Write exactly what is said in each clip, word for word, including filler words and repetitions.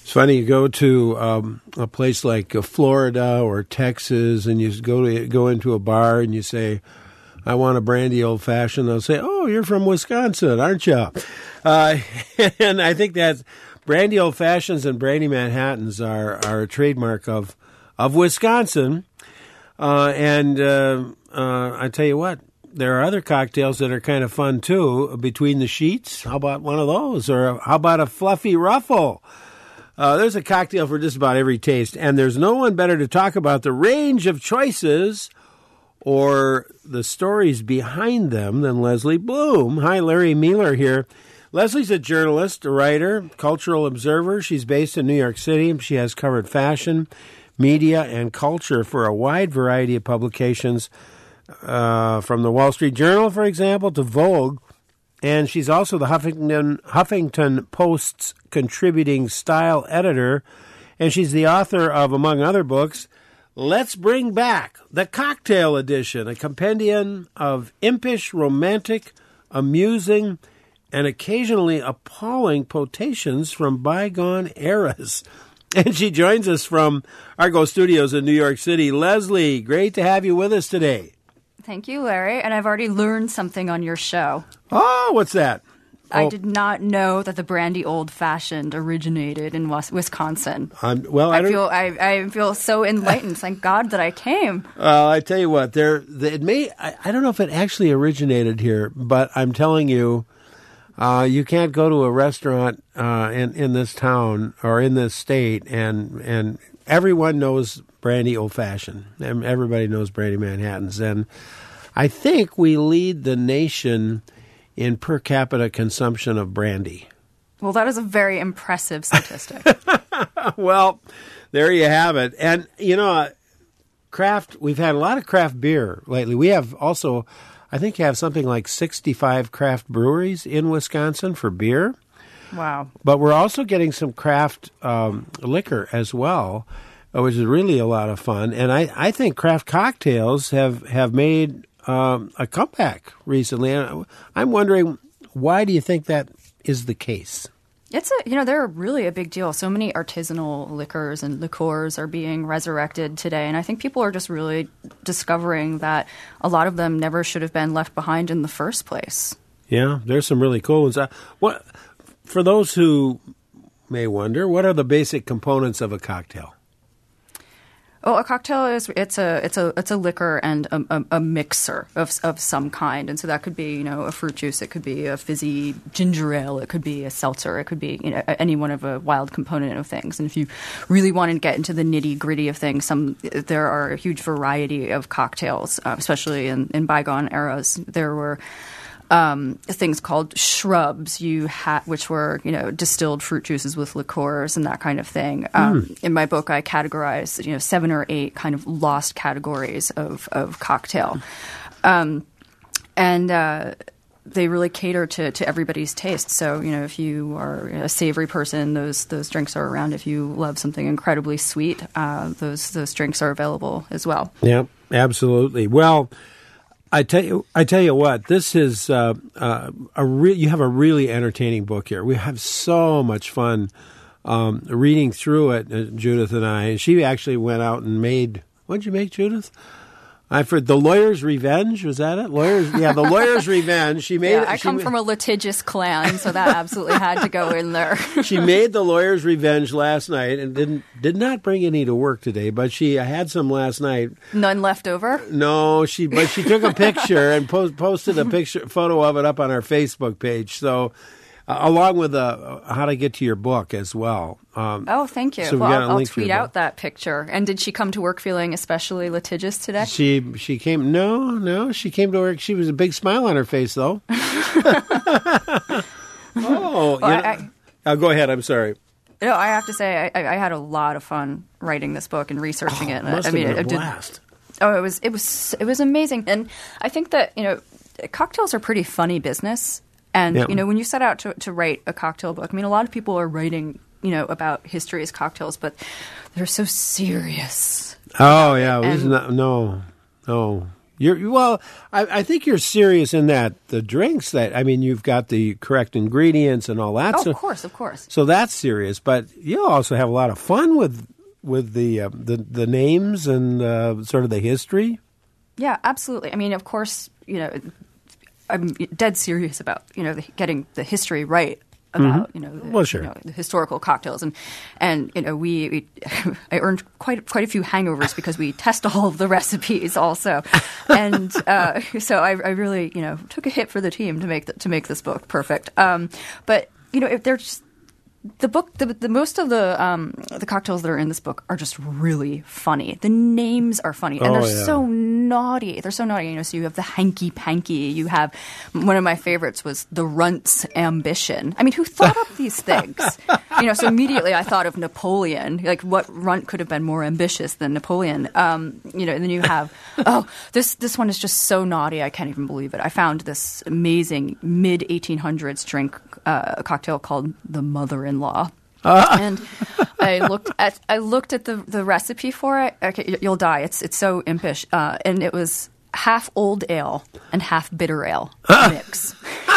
It's funny, you go to um, a place like uh, Florida or Texas, and you go to go into a bar and you say, I want a brandy old-fashioned. They'll say, oh, you're from Wisconsin, aren't you? Uh, and I think that brandy old-fashions and brandy Manhattans are, are a trademark of, of Wisconsin. Uh, and uh, uh, I tell you what, there are other cocktails that are kind of fun, too, between the sheets. How about one of those? Or how about a fluffy ruffle? Uh, there's a cocktail for just about every taste, and there's no one better to talk about the range of choices or the stories behind them than Leslie Bloom. Hi, Larry Mueller here. Leslie's a journalist, a writer, cultural observer. She's based in New York City. She has covered fashion, media, and culture for a wide variety of publications, uh, from the Wall Street Journal, for example, to Vogue. And she's also the Huffington, Huffington Post's contributing style editor. And she's the author of, among other books, Let's Bring Back the Cocktail Edition, a compendium of impish, romantic, amusing, and occasionally appalling potations from bygone eras. And she joins us from Argo Studios in New York City. Leslie, great to have you with us today. Thank you, Larry. And I've already learned something on your show. Oh, what's that? I oh. did not know that the brandy old-fashioned originated in Wisconsin. Um, well, I, I don't, feel I, I feel so enlightened. Thank God that I came. Uh, I tell you what, there it may. I, I don't know if it actually originated here, but I'm telling you, uh, you can't go to a restaurant uh, in in this town or in this state, and and everyone knows brandy old-fashioned. Everybody knows brandy Manhattans, and I think we lead the nation in per capita consumption of brandy. Well, that is a very impressive statistic. Well, there you have it. And, you know, craft, we've had a lot of craft beer lately. We have also, I think you have something like sixty-five craft breweries in Wisconsin for beer. Wow. But we're also getting some craft um, liquor as well, which is really a lot of fun. And I, I think craft cocktails have, have made Um, a comeback recently. And I'm wondering, why do you think that is the case? It's a, you know, they're really a big deal. So many artisanal liquors and liqueurs are being resurrected today. And I think people are just really discovering that a lot of them never should have been left behind in the first place. Yeah, there's some really cool ones. Uh, what, for those who may wonder, what are the basic components of a cocktail? Oh, a cocktail is it's a it's a it's a liquor and a, a, a mixer of of some kind, and so that could be, you know, a fruit juice, it could be a fizzy ginger ale, it could be a seltzer, it could be, you know, any one of a wild component of things. And if you really want to get into the nitty gritty of things, some there are a huge variety of cocktails, uh, especially in, in bygone eras. There were Um, things called shrubs, you ha- which were, you know, distilled fruit juices with liqueurs and that kind of thing. Um, mm. In my book, I categorize, you know, seven or eight kind of lost categories of, of cocktail. Um, and uh, they really cater to, to everybody's taste. So, you know, if you are a savory person, those those drinks are around. If you love something incredibly sweet, uh, those those drinks are available as well. Yeah, absolutely. Well, I tell you, I tell you what. This is uh, uh, a re- you have a really entertaining book here. We have so much fun um, reading through it, uh, Judith and I. And she actually went out and made. What did you make, Judith? I've heard The Lawyer's Revenge. Was that it? Lawyer's, yeah, The Lawyer's Revenge. She made. Yeah, it, I she come ma- from a litigious clan, so that absolutely had to go in there. She made The Lawyer's Revenge last night and didn't did not bring any to work today, but she had some last night. None left over? No, she but she took a picture and post, posted a picture photo of it up on our Facebook page. So, uh, along with uh, how to get to your book as well. Um, oh, thank you. So we well, got a I'll link tweet out that picture. And did she come to work feeling especially litigious today? She she came. No, no, she came to work. She was a big smile on her face, though. oh, well, you know, I, oh, go ahead. I'm sorry. No, I have to say I, I had a lot of fun writing this book and researching oh, it. Must I mean, have been it, a it blast. Did, oh, it was it was it was amazing, and I think that, you know, cocktails are pretty funny business. And, yeah. you know, when you set out to, to write a cocktail book, I mean, a lot of people are writing, you know, about history as cocktails, but they're so serious. Oh, yeah. And, not, no, no. You're well. I, I think you're serious in that the drinks that I mean, you've got the correct ingredients and all that. Oh, so, of course, of course. So that's serious, but you also have a lot of fun with with the uh, the the names and uh, sort of the history. Yeah, absolutely. I mean, of course, you know, I'm dead serious about you know the, getting the history right. About mm-hmm. you know, the, well, sure. you know, the historical cocktails and and you know we, we I earned quite quite a few hangovers because we test all of the recipes also, and uh, so I, I really you know took a hit for the team to make the, to make this book perfect. Um, but you know if there's the book the, the most of the um, the cocktails that are in this book are just really funny. The names are funny and oh, they're yeah. so naughty. They're so naughty. You know, so you have the hanky panky. You have one of my favorites was the Runt's Ambition. I mean, who thought up these things? You know, so immediately I thought of Napoleon. Like, what runt could have been more ambitious than Napoleon? Um, you know, and then you have oh, this this one is just so naughty. I can't even believe it. I found this amazing mid eighteen hundreds drink, uh, a cocktail called the Mother-in-Law. Uh. And I looked at I looked at the, the recipe for it. Okay, you'll die. It's it's so impish, uh, and it was half old ale and half bitter ale mix.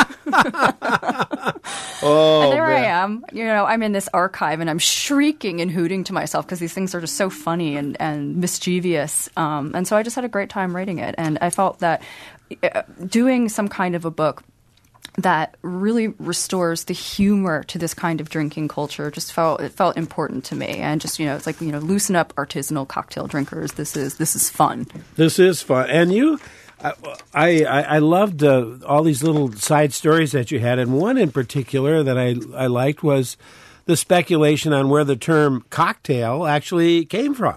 oh, and there man. I am. You know, I'm in this archive and I'm shrieking and hooting to myself because these things are just so funny and and mischievous. Um, and so I just had a great time writing it, and I felt that uh, doing some kind of a book that really restores the humor to this kind of drinking culture just felt it felt important to me, and just you know it's like you know loosen up artisanal cocktail drinkers. This is this is fun. This is fun, and you, I I, I loved uh, all these little side stories that you had, and one in particular that I I liked was the speculation on where the term cocktail actually came from.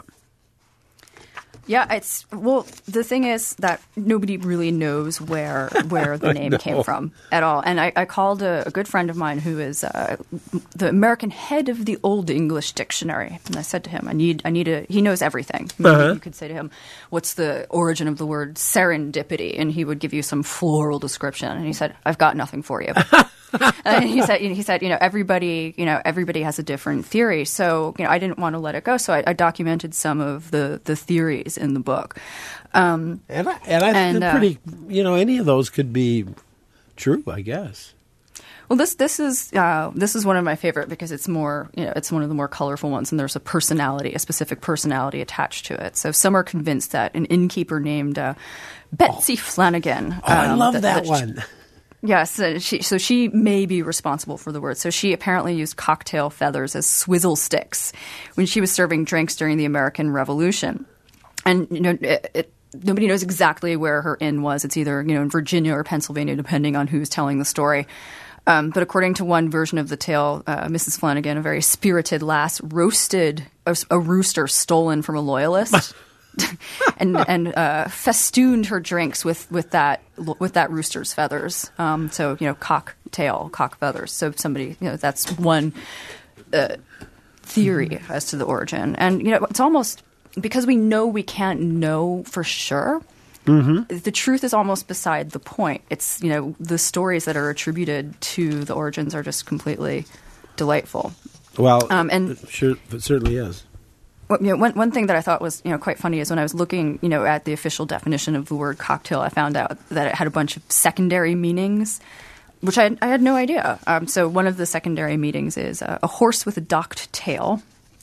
Yeah, it's well. The thing is that nobody really knows where where the name came from at all. And I, I called a, a good friend of mine who is uh, the American head of the Old English Dictionary, and I said to him, "I need, I need a." He knows everything. Uh-huh. You could say to him, "What's the origin of the word serendipity?" And he would give you some floral description. And he said, "I've got nothing for you." And he said, he said, you know, everybody, you know, everybody has a different theory. So, you know, I didn't want to let it go. So I, I documented some of the, the theories in the book. Um, and I, and I think and, they're uh, pretty, you know, any of those could be true, I guess. Well, this this is uh, this is one of my favorite because it's more, you know, it's one of the more colorful ones, and there's a personality, a specific personality attached to it. So some are convinced that an innkeeper named uh, Betsy oh. Flanagan. Oh, um, I love that, that, that one. She, Yes, uh, she, so she may be responsible for the word. So she apparently used cocktail feathers as swizzle sticks when she was serving drinks during the American Revolution. And, you know, it, it, nobody knows exactly where her inn was. It's either, you know, in Virginia or Pennsylvania, depending on who's telling the story. Um, but according to one version of the tale, uh, Missus Flanagan, a very spirited lass, roasted a, a rooster stolen from a loyalist. and and uh, festooned her drinks with, with that with that rooster's feathers. Um, so you know, cocktail, cock feathers. So somebody, you know, that's one uh, theory as to the origin. And you know, it's almost because we know we can't know for sure. Mm-hmm. The truth is almost beside the point. It's you know the stories that are attributed to the origins are just completely delightful. Well, um, and it sure, it certainly is. Well, you know, one one thing that I thought was you know quite funny is when I was looking you know at the official definition of the word cocktail, I found out that it had a bunch of secondary meanings, which I, I had no idea. Um, so one of the secondary meanings is uh, a horse with a docked tail.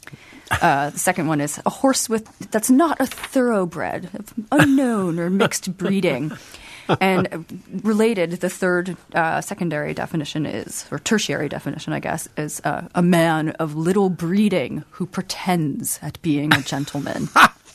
Uh, the second one is a horse with that's not a thoroughbred, unknown or mixed breeding. And related, the third uh, secondary definition is, or tertiary definition, I guess, is uh, a man of little breeding who pretends at being a gentleman.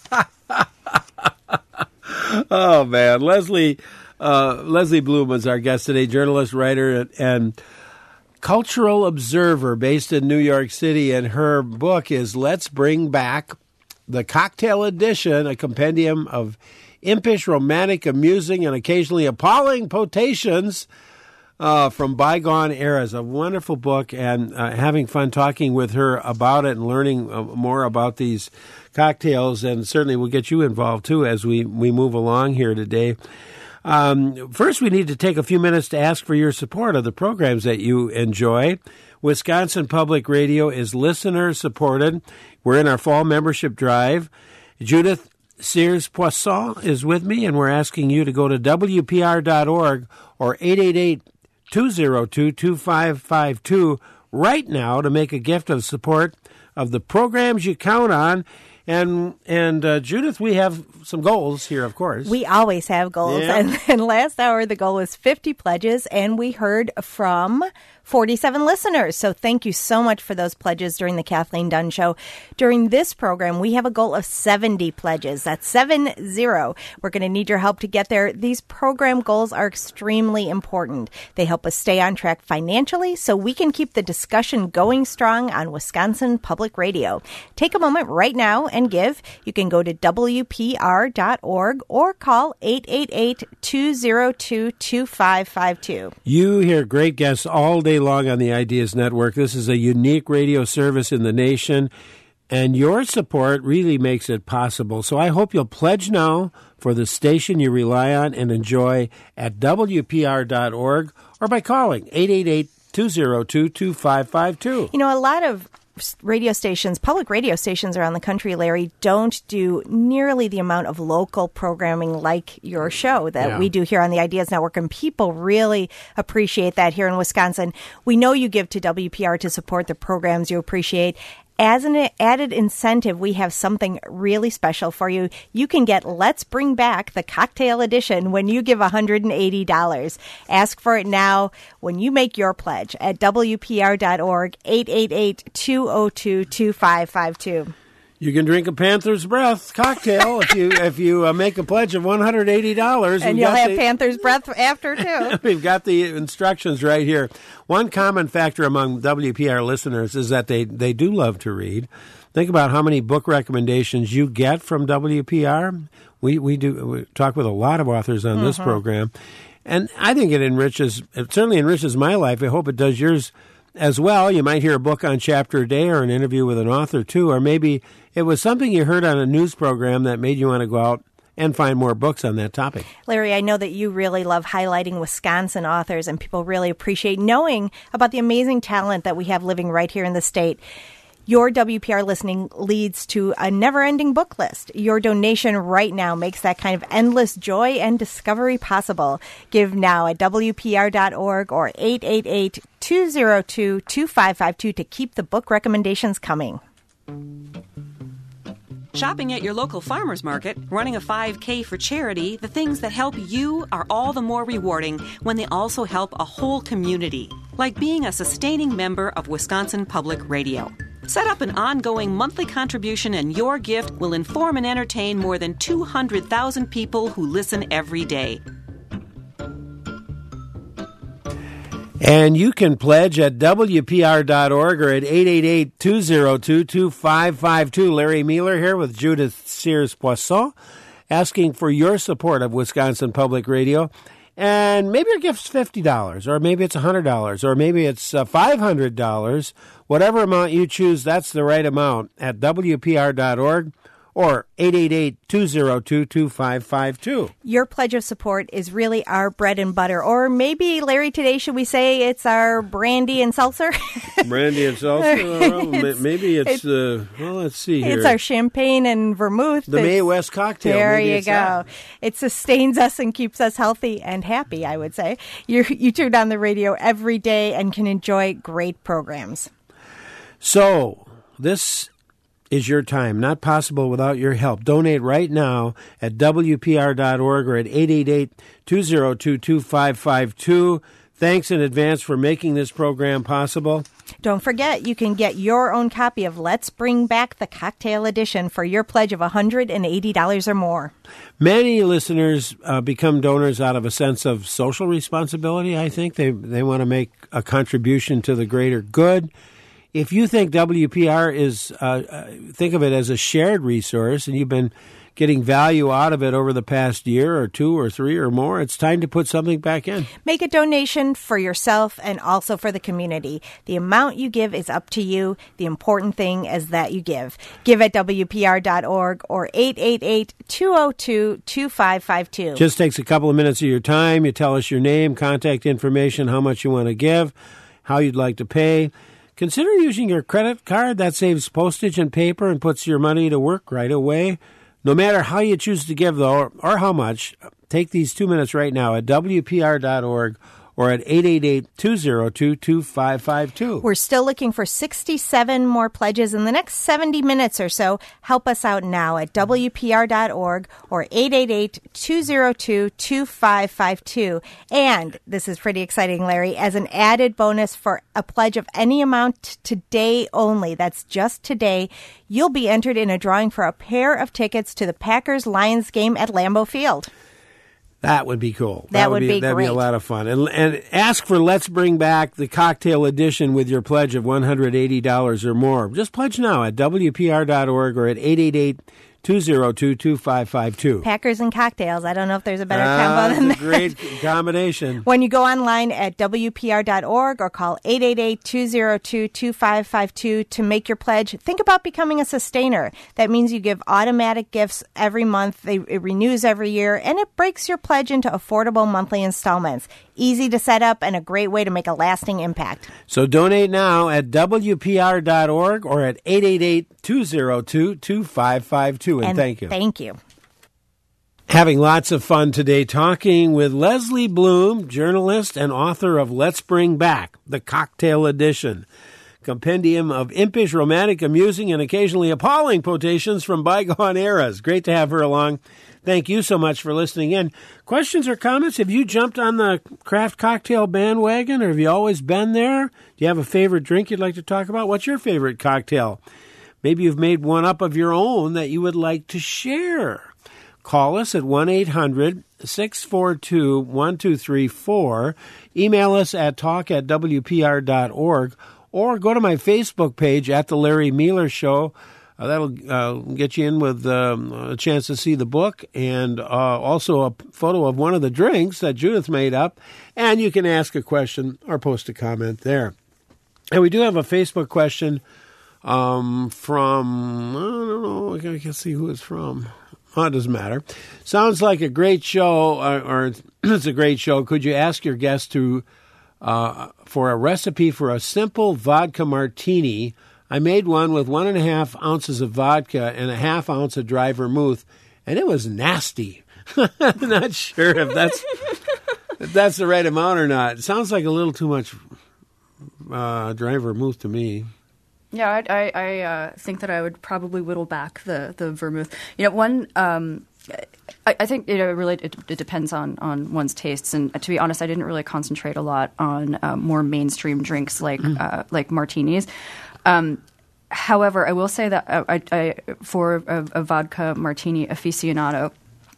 Oh, man. Leslie uh, Leslie Bloom is our guest today, journalist, writer, and, and cultural observer based in New York City. And her book is Let's Bring Back the Cocktail Edition, a compendium of impish, romantic, amusing, and occasionally appalling potations uh, from bygone eras. A wonderful book, and uh, having fun talking with her about it and learning uh, more about these cocktails, and certainly we'll get you involved, too, as we, we move along here today. Um, first, we need to take a few minutes to ask for your support of the programs that you enjoy. Wisconsin Public Radio is listener-supported. We're in our fall membership drive. Judith Sears Poisson is with me, and we're asking you to go to W P R dot org or eight eight eight, two oh two, two five five two right now to make a gift of support of the programs you count on. And, and uh, Judith, we have some goals here, of course. We always have goals. Yeah. And, and last hour, the goal was fifty pledges, and we heard from forty-seven listeners. So thank you so much for those pledges during the Kathleen Dunn Show. During this program, we have a goal of seventy pledges. That's seven zero. We're going to need your help to get there. These program goals are extremely important. They help us stay on track financially so we can keep the discussion going strong on Wisconsin Public Radio. Take a moment right now and give. You can go to W P R dot org or call eight eight eight, two oh two, two five five two. You hear great guests all day long on the Ideas Network. This is a unique radio service in the nation, and your support really makes it possible. So I hope you'll pledge now for the station you rely on and enjoy at W P R dot org or by calling eight eight eight, two oh two, two five five two. You know, a lot of radio stations, public radio stations around the country, Larry, don't do nearly the amount of local programming like your show that Yeah. we do here on the Ideas Network, and people really appreciate that here in Wisconsin. We know you give to W P R to support the programs you appreciate. As an added incentive, we have something really special for you. You can get Let's Bring Back the Cocktail Edition when you give one hundred eighty dollars. Ask for it now when you make your pledge at W P R dot org, eight eight eight, two oh two, two five five two. You can drink a Panther's Breath cocktail if you if you uh, make a pledge of one hundred eighty dollars. And We've you'll got have the- Panther's Breath after, too. We've got the instructions right here. One common factor among W P R listeners is that they, they do love to read. Think about how many book recommendations you get from W P R. We we do we talk with a lot of authors on this program, and I think it enriches. It certainly enriches my life. I hope it does yours as well. You might hear a book on chapter a day or an interview with an author too, or maybe it was something you heard on a news program that made you want to go out and find more books on that topic. Larry, I know that you really love highlighting Wisconsin authors, and people really appreciate knowing about the amazing talent that we have living right here in the state. Your W P R listening leads to a never-ending book list. Your donation right now makes that kind of endless joy and discovery possible. Give now at W P R dot org or eight eight eight, two oh two, two five five two to keep the book recommendations coming. Shopping at your local farmer's market, running a five K for charity, the things that help you are all the more rewarding when they also help a whole community, like being a sustaining member of Wisconsin Public Radio. Set up an ongoing monthly contribution and your gift will inform and entertain more than two hundred thousand people who listen every day. And you can pledge at W P R dot org or at eight eight eight, two oh two, two five five two. Larry Mueller here with Judith Sears Poisson, asking for your support of Wisconsin Public Radio. And maybe your gift's fifty dollars, or maybe it's one hundred dollars, or maybe it's uh, five hundred dollars. Whatever amount you choose, that's the right amount at W P R dot org or eight eight eight, two oh two, two five five two. Your pledge of support is really our bread and butter. Or maybe, Larry, today should we say it's our brandy and seltzer? Brandy and seltzer? Well, It's- maybe it's, it's- uh, well, let's see here. It's our champagne and vermouth. The It's- Mae West cocktail. There Maybe you it's go. that. It sustains us and keeps us healthy and happy, I would say. You you tune on the radio every day and can enjoy great programs. So, this is your time, not possible without your help. Donate right now at W P R dot org or at eight eight eight, two oh two, two five five two. Thanks in advance for making this program possible. Don't forget, you can get your own copy of Let's Bring Back the Cocktail Edition for your pledge of one hundred eighty dollars or more. Many listeners uh, become donors out of a sense of social responsibility, I think. They, they want to make a contribution to the greater good. If you think W P R is, uh, uh, think of it as a shared resource and you've been getting value out of it over the past year or two or three or more, it's time to put something back in. Make a donation for yourself and also for the community. The amount you give is up to you. The important thing is that you give. Give at W P R dot org or eight eight eight, two oh two, two five five two. Just takes a couple of minutes of your time. You tell us your name, contact information, how much you want to give, how you'd like to pay. Consider using your credit card. That saves postage and paper and puts your money to work right away. No matter how you choose to give, though, or, or how much, take these two minutes right now at W P R dot org or at eight eight eight, two zero two, two five five two. We're still looking for sixty-seven more pledges in the next seventy minutes or so. Help us out now at W P R dot org or eight eight eight, two zero two, two five five two. And this is pretty exciting, Larry, as an added bonus for a pledge of any amount today only, that's just today, you'll be entered in a drawing for a pair of tickets to the Packers-Lions game at Lambeau Field. That would be cool. That, that would be, be that'd great. be a lot of fun. And, and ask for Let's Bring Back the Cocktail Edition with your pledge of one hundred eighty dollars or more. Just pledge now at W P R dot org or at eight eight eight, two zero two, two five five two. Packers and cocktails. I don't know if there's a better uh, combo than that. Great combination. When you go online at W P R dot org or call eight eight eight, two zero two, two five five two to make your pledge, think about becoming a sustainer. That means you give automatic gifts every month. They, it renews every year, and it breaks your pledge into affordable monthly installments. Easy to set up and a great way to make a lasting impact. So donate now at W P R dot org or at eight eight eight, two zero two, two five five two. And, and thank you. Thank you. Having lots of fun today talking with Leslie Bloom, journalist and author of Let's Bring Back the Cocktail Edition, compendium of impish, romantic, amusing, and occasionally appalling quotations from bygone eras. Great to have her along. Thank you so much for listening in. Questions or comments? Have you jumped on the craft cocktail bandwagon, or have you always been there? Do you have a favorite drink you'd like to talk about? What's your favorite cocktail? Maybe you've made one up of your own that you would like to share. Call us at one eight hundred, six four two, one two three four. Email us at talk at W P R dot org, or go to my Facebook page at The Larry Mealer Show. Uh, that'll uh, get you in with um, a chance to see the book and uh, also a photo of one of the drinks that Judith made up. And you can ask a question or post a comment there. And we do have a Facebook question um, from, I don't know, I can see who it's from. Oh, it doesn't matter. Sounds like a great show, or, or it's a great show. Could you ask your guest to uh, for a recipe for a simple vodka martini? I made one with one and a half ounces of vodka and a half ounce of dry vermouth, and it was nasty. I'm not sure if that's if that's the right amount or not. It sounds like a little too much uh, dry vermouth to me. Yeah, I, I, I uh, think that I would probably whittle back the, the vermouth. You know, one, um, I, I think you know, it really it, it depends on, on one's tastes. And to be honest, I didn't really concentrate a lot on uh, more mainstream drinks like mm. uh, like martinis. Um, however, I will say that I, I, for a, a vodka martini aficionado,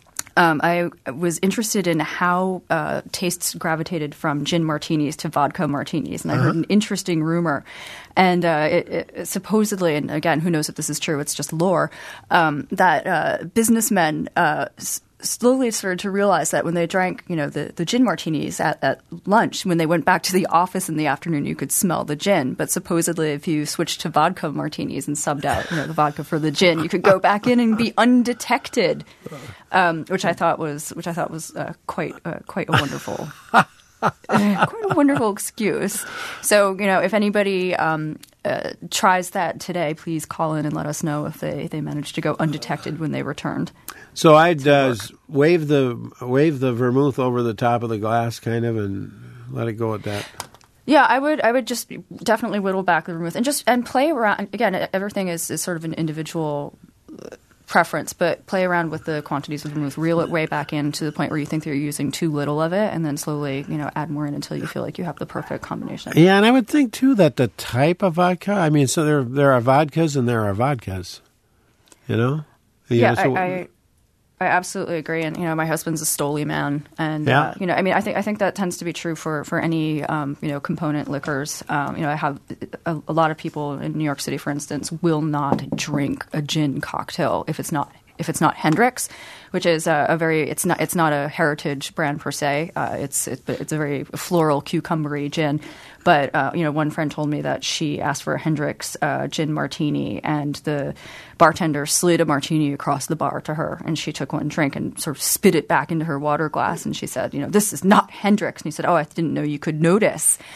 Um, I was interested in how uh, tastes gravitated from gin martinis to vodka martinis, and I uh-huh. heard an interesting rumor. And uh, it, it, supposedly, and again, who knows if this is true, it's just lore, um, that uh, businessmen uh, s- slowly started to realize that when they drank, you know, the, the gin martinis at, at lunch, when they went back to the office in the afternoon, you could smell the gin. But supposedly, if you switched to vodka martinis and subbed out, you know, the vodka for the gin, you could go back in and be undetected. Um, which I thought was, which I thought was uh, quite, uh, quite a wonderful, uh, quite a wonderful excuse. So, you know, if anybody um, uh, tries that today, please call in and let us know if they, they managed to go undetected when they returned. So I'd uh, wave the wave the vermouth over the top of the glass, kind of, and let it go at that. Yeah, I would. I would just definitely whittle back the vermouth and just and play around. Again, everything is, is sort of an individual preference, but play around with the quantities of vermouth, reel it way back in to the point where you think you're using too little of it, and then slowly, you know, add more in until you feel like you have the perfect combination. Yeah, and I would think too that the type of vodka. I mean, so there there are vodkas and there are vodkas. You know. You yeah, know, so, I, I I absolutely agree, and you know, my husband's a Stoli man, and yeah. uh, you know, I mean, I think I think that tends to be true for for any um, you know component liquors. Um, you know, I have a, a lot of people in New York City, for instance, will not drink a gin cocktail if it's not if it's not Hendrick's, which is a, a very it's not it's not a heritage brand per se. Uh, it's it, it's a very floral cucumbery gin. But, uh, you know, one friend told me that she asked for a Hendrick's uh, gin martini, and the bartender slid a martini across the bar to her, and she took one drink and sort of spit it back into her water glass, and she said, you know, this is not Hendrick's. And he said, oh, I didn't know you could notice.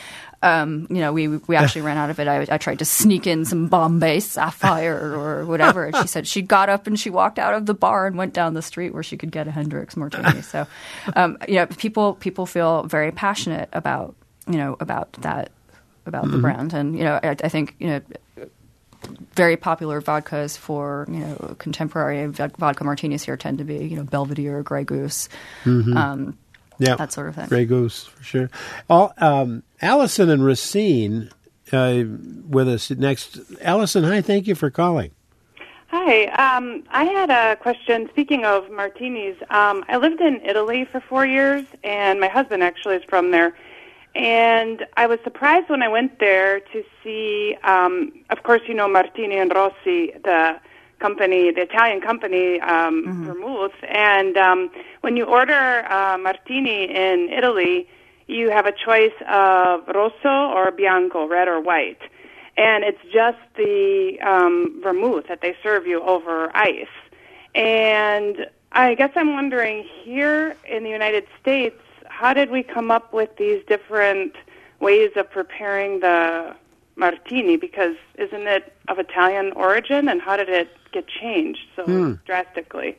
Um, you know, we we actually ran out of it. I, I tried to sneak in some Bombay Sapphire or whatever. And she said she got up and she walked out of the bar and went down the street where she could get a Hendrix Martini. So, um, you know, people people feel very passionate about you know about that about mm-hmm. the brand, and you know, I, I think you know. Very popular vodkas for you know contemporary vodka martinis here tend to be you know Belvedere, Grey Goose, mm-hmm. um, yeah, that sort of thing. Grey Goose for sure. All, um, Allison and Racine uh, with us next. Allison, hi, thank you for calling. Hi, um, I had a question. Speaking of martinis, um, I lived in Italy for four years, and my husband actually is from there. And I was surprised when I went there to see, um, of course, you know, Martini and Rossi, the company, the Italian company, um, mm-hmm. vermouth. And um, when you order uh, Martini in Italy, you have a choice of Rosso or Bianco, red or white. And it's just the um, vermouth that they serve you over ice. And I guess I'm wondering, here in the United States, how did we come up with these different ways of preparing the martini? Because isn't it of Italian origin, and how did it get changed so mm. drastically?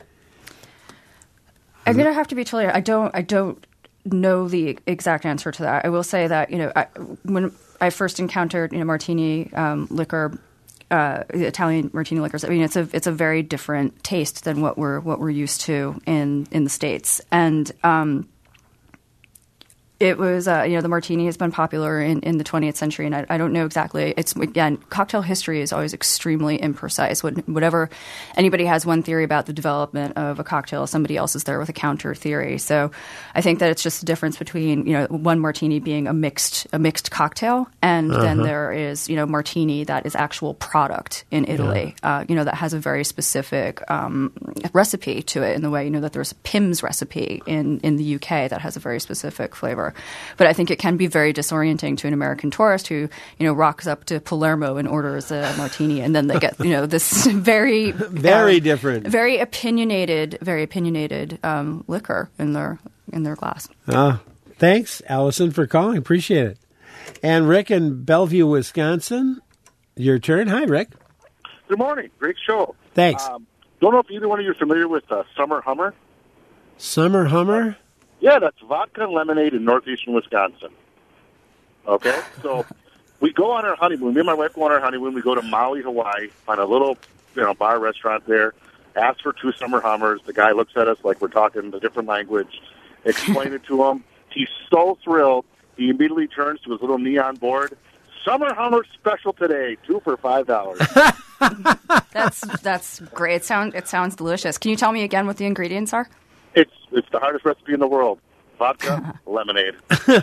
I'm going to have to be totally. I don't. I don't know the exact answer to that. I will say that you know I, when I first encountered you know martini um, liquor. Uh, Italian martini liquors. I mean, it's a it's a very different taste than what we're what we're used to in in the States, and um, it was uh, you know the martini has been popular in, in the twentieth century, and I, I don't know exactly. It's again, cocktail history is always extremely imprecise. Whatever anybody has one theory about the development of a cocktail, somebody else is there with a counter theory. So I think that it's just a difference between you know one martini being a mixed a mixed cocktail, and uh-huh. then there is you know martini that is actual product in Italy. Yeah. Uh, you know that has a very specific um, recipe to it in the way you know that there's a Pim's recipe in in the U K that has a very specific flavor. But I think it can be very disorienting to an American tourist who, you know, rocks up to Palermo and orders a martini, and then they get, you know, this very, very uh, different, very opinionated, very opinionated um, liquor in their in their glass. Uh, thanks, Allison, for calling. Appreciate it. And Rick in Bellevue, Wisconsin, your turn. Hi, Rick. Good morning. Great show. Thanks. Um, don't know if either one of you are familiar with uh, Summer Hummer. Summer Hummer. Yeah, that's vodka and lemonade in northeastern Wisconsin. Okay? So we go on our honeymoon. Me and my wife go on our honeymoon. We go to Maui, Hawaii, find a little you know, bar restaurant there, ask for two Summer Hummers. The guy looks at us like we're talking a different language. Explain it to him. He's so thrilled. He immediately turns to his little neon board. Summer Hummer special today, two for five dollars. That's that's great. It sounds it sounds delicious. Can you tell me again what the ingredients are? It's it's the hardest recipe in the world. Vodka, lemonade. well,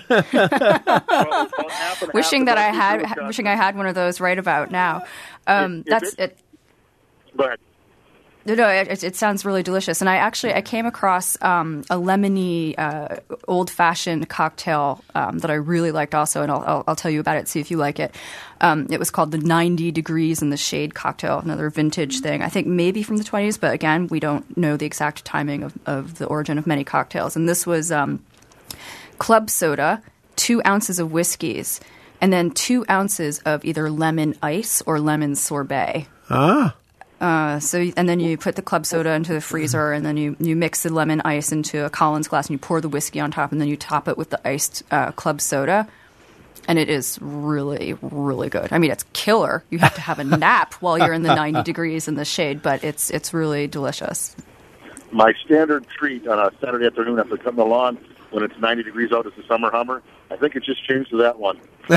wishing that I had, ha- wishing I had one of those right about now. Um, if, if that's it. it. Go ahead. No, no, it, it sounds really delicious. And I actually I came across um, a lemony uh, old-fashioned cocktail um, that I really liked also, and I'll, I'll, I'll tell you about it, see if you like it. Um, it was called the ninety Degrees in the Shade cocktail, another vintage thing. I think maybe from the twenties, but again, we don't know the exact timing of, of the origin of many cocktails. And this was um, club soda, two ounces of whiskeys, and then two ounces of either lemon ice or lemon sorbet. Ah. Uh, so and then you put the club soda into the freezer, and then you, you mix the lemon ice into a Collins glass, and you pour the whiskey on top, and then you top it with the iced uh, club soda, and it is really, really good. I mean, it's killer. You have to have a nap while you're in the ninety degrees in the shade, but it's it's really delicious. My standard treat on a Saturday afternoon after cutting the lawn when it's ninety degrees out is the Summer Hummer. I think it just changed to that one. uh,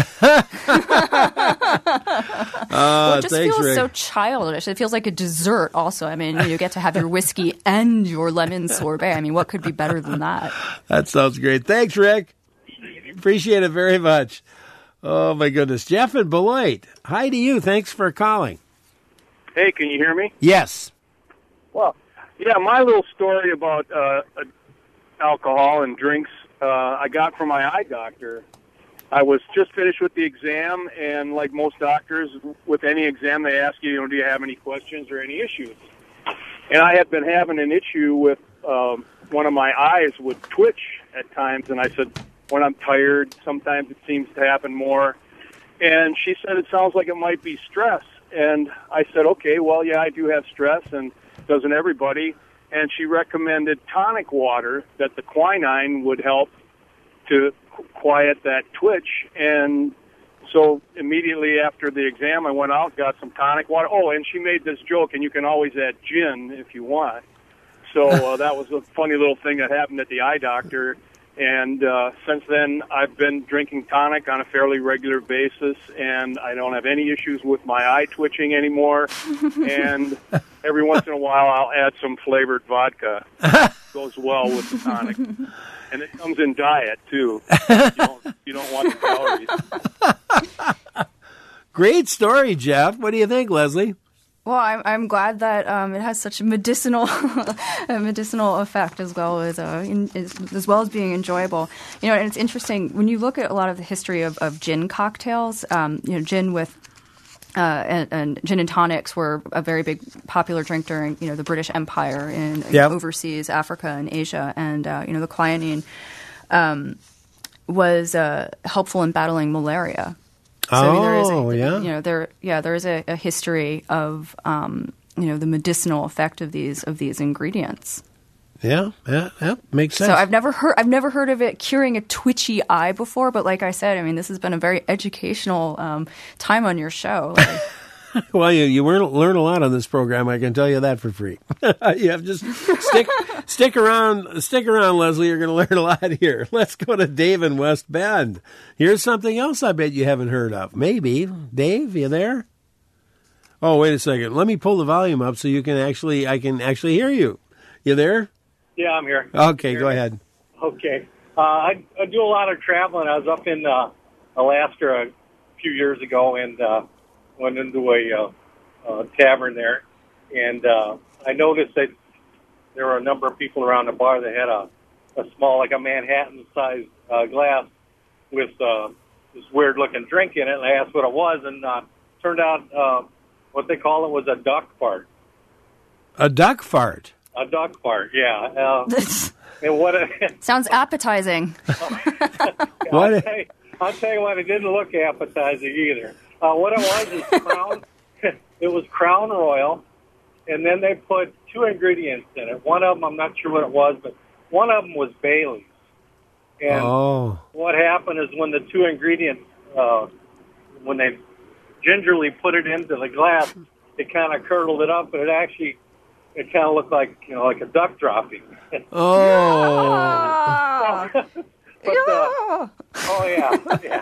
well, it just thanks, feels Rick. so childish. It feels like a dessert also. I mean, you get to have your whiskey and your lemon sorbet. I mean, what could be better than that? That sounds great. Thanks, Rick. Appreciate it very much. Oh, my goodness. Jeff and Beloit, hi to you. Thanks for calling. Hey, can you hear me? Yes. Well, yeah, my little story about uh, alcohol and drinks uh, I got from my eye doctor. I was just finished with the exam, and like most doctors, with any exam, they ask you, you know, do you have any questions or any issues? And I had been having an issue with um, one of my eyes would twitch at times, and I said, when I'm tired. Sometimes it seems to happen more. And she said it sounds like it might be stress. And I said, okay, well, yeah, I do have stress, and doesn't everybody? And she recommended tonic water, that the quinine would help to quiet that twitch. And so immediately after the exam, I went out, got some tonic water. Oh, and she made this joke, and you can always add gin if you want. So uh, that was a funny little thing that happened at the eye doctor. And uh, since then, I've been drinking tonic on a fairly regular basis, and I don't have any issues with my eye twitching anymore. And every once in a while, I'll add some flavored vodka. Goes well with the tonic. And it comes in diet, too. You don't, you don't want the calories. Great story, Jeff. What do you think, Leslie? Well, I'm I'm glad that um, it has such a medicinal a medicinal effect as well as uh, in, as, as well as being enjoyable. You know, and it's interesting when you look at a lot of the history of, of gin cocktails. Um, you know, gin with uh, and, and gin and tonics were a very big popular drink during you know the British Empire in Yep. overseas Africa and Asia, and uh, you know the quinine um, was uh, helpful in battling malaria. So, I mean, there is a, Oh, yeah. You know, there, yeah, there is a, a history of, um, you know, the medicinal effect of these of these ingredients. Yeah, yeah, yeah, makes sense. So I've never heard I've never heard of it curing a twitchy eye before. But like I said, I mean, this has been a very educational um, time on your show. Like, Well, you you learn, learn a lot on this program. I can tell you that for free. You have just stick stick around, stick around, Leslie. You're going to learn a lot here. Let's go to Dave in West Bend. Here's something else I bet you haven't heard of. Maybe, Dave, you there? Oh, wait a second. Let me pull the volume up so you can actually I can actually hear you. You there? Yeah, I'm here. Okay, Here. go ahead. Okay. Uh, I, I do a lot of traveling. I was up in uh, Alaska a few years ago and uh, went into a uh, uh, tavern there. And uh, I noticed that there were a number of people around the bar that had a, a small, like a Manhattan-sized uh, glass with uh, this weird-looking drink in it. And I asked what it was, and uh, turned out uh, what they call it was a duck fart. A duck fart. A duck fart, yeah. Uh, and what it, sounds appetizing. What? I'll, tell you, I'll tell you what, it didn't look appetizing either. Uh, what it was is Crown. It was Crown Royal, and then they put two ingredients in it. One of them, I'm not sure what it was, but one of them was Bailey's. And Oh. what happened is when the two ingredients, uh, when they gingerly put it into the glass, it kind of curdled it up, but it actually, it kind of looked like, you know, like a duck dropping. Oh. But, uh, oh, yeah. yeah.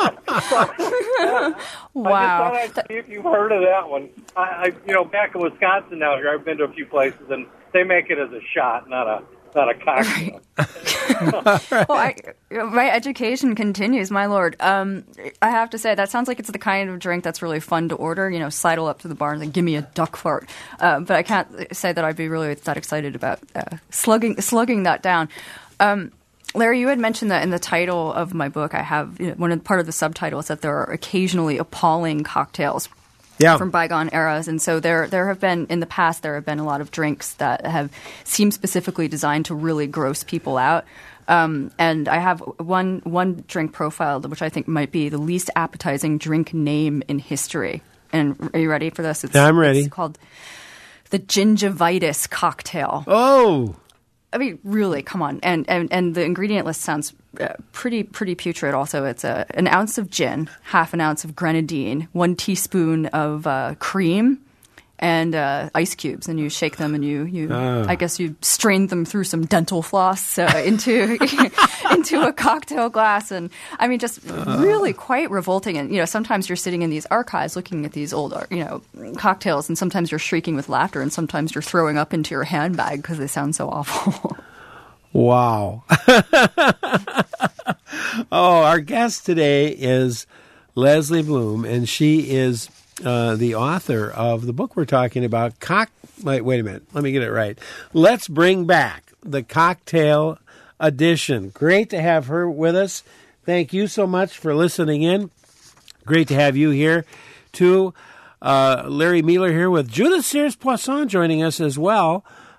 Wow. I just thought I'd see if you've heard of that one. I, I, you know, back in Wisconsin out here, I've been to a few places, and they make it as a shot, not a not a cocktail. Well, I, my education continues, my lord. Um, I have to say, that sounds like it's the kind of drink that's really fun to order. You know, sidle up to the bar and like, give me a duck fart. Uh, but I can't say that I'd be really that excited about uh, slugging slugging that down. Um, Larry, you had mentioned that in the title of my book, I have you know, one of, part of the subtitle is that there are occasionally appalling cocktails. Yeah. From bygone eras. And so there there have been, in the past, there have been a lot of drinks that have seemed specifically designed to really gross people out. Um, and I have one one drink profiled, which I think might be the least appetizing drink name in history. And are you ready for this? It's, Yeah, I'm ready. It's called the gingivitis cocktail. Oh. I mean, really, come on. And and, and the ingredient list sounds uh, pretty pretty putrid also. It's a, an ounce of gin, half an ounce of grenadine, one teaspoon of uh, cream, and uh, ice cubes. And you shake them and you, you Oh. I guess you strain them through some dental floss uh, into into a cocktail glass. And I mean, just really quite revolting. And, you know, sometimes you're sitting in these archives looking at these old, you know, cocktails, and sometimes you're shrieking with laughter, and sometimes you're throwing up into your handbag because they sound so awful. Wow. Oh, our guest today is Leslie Bloom, and she is uh, the author of the book we're talking about, Cock... Wait, wait a minute. Let me get it right. Let's Bring Back the Cocktail Edition. Great to have her with us. Thank you so much for listening in. Great to have you here, too. Uh, Larry Mealer here with Judith Sears Poisson joining us as well.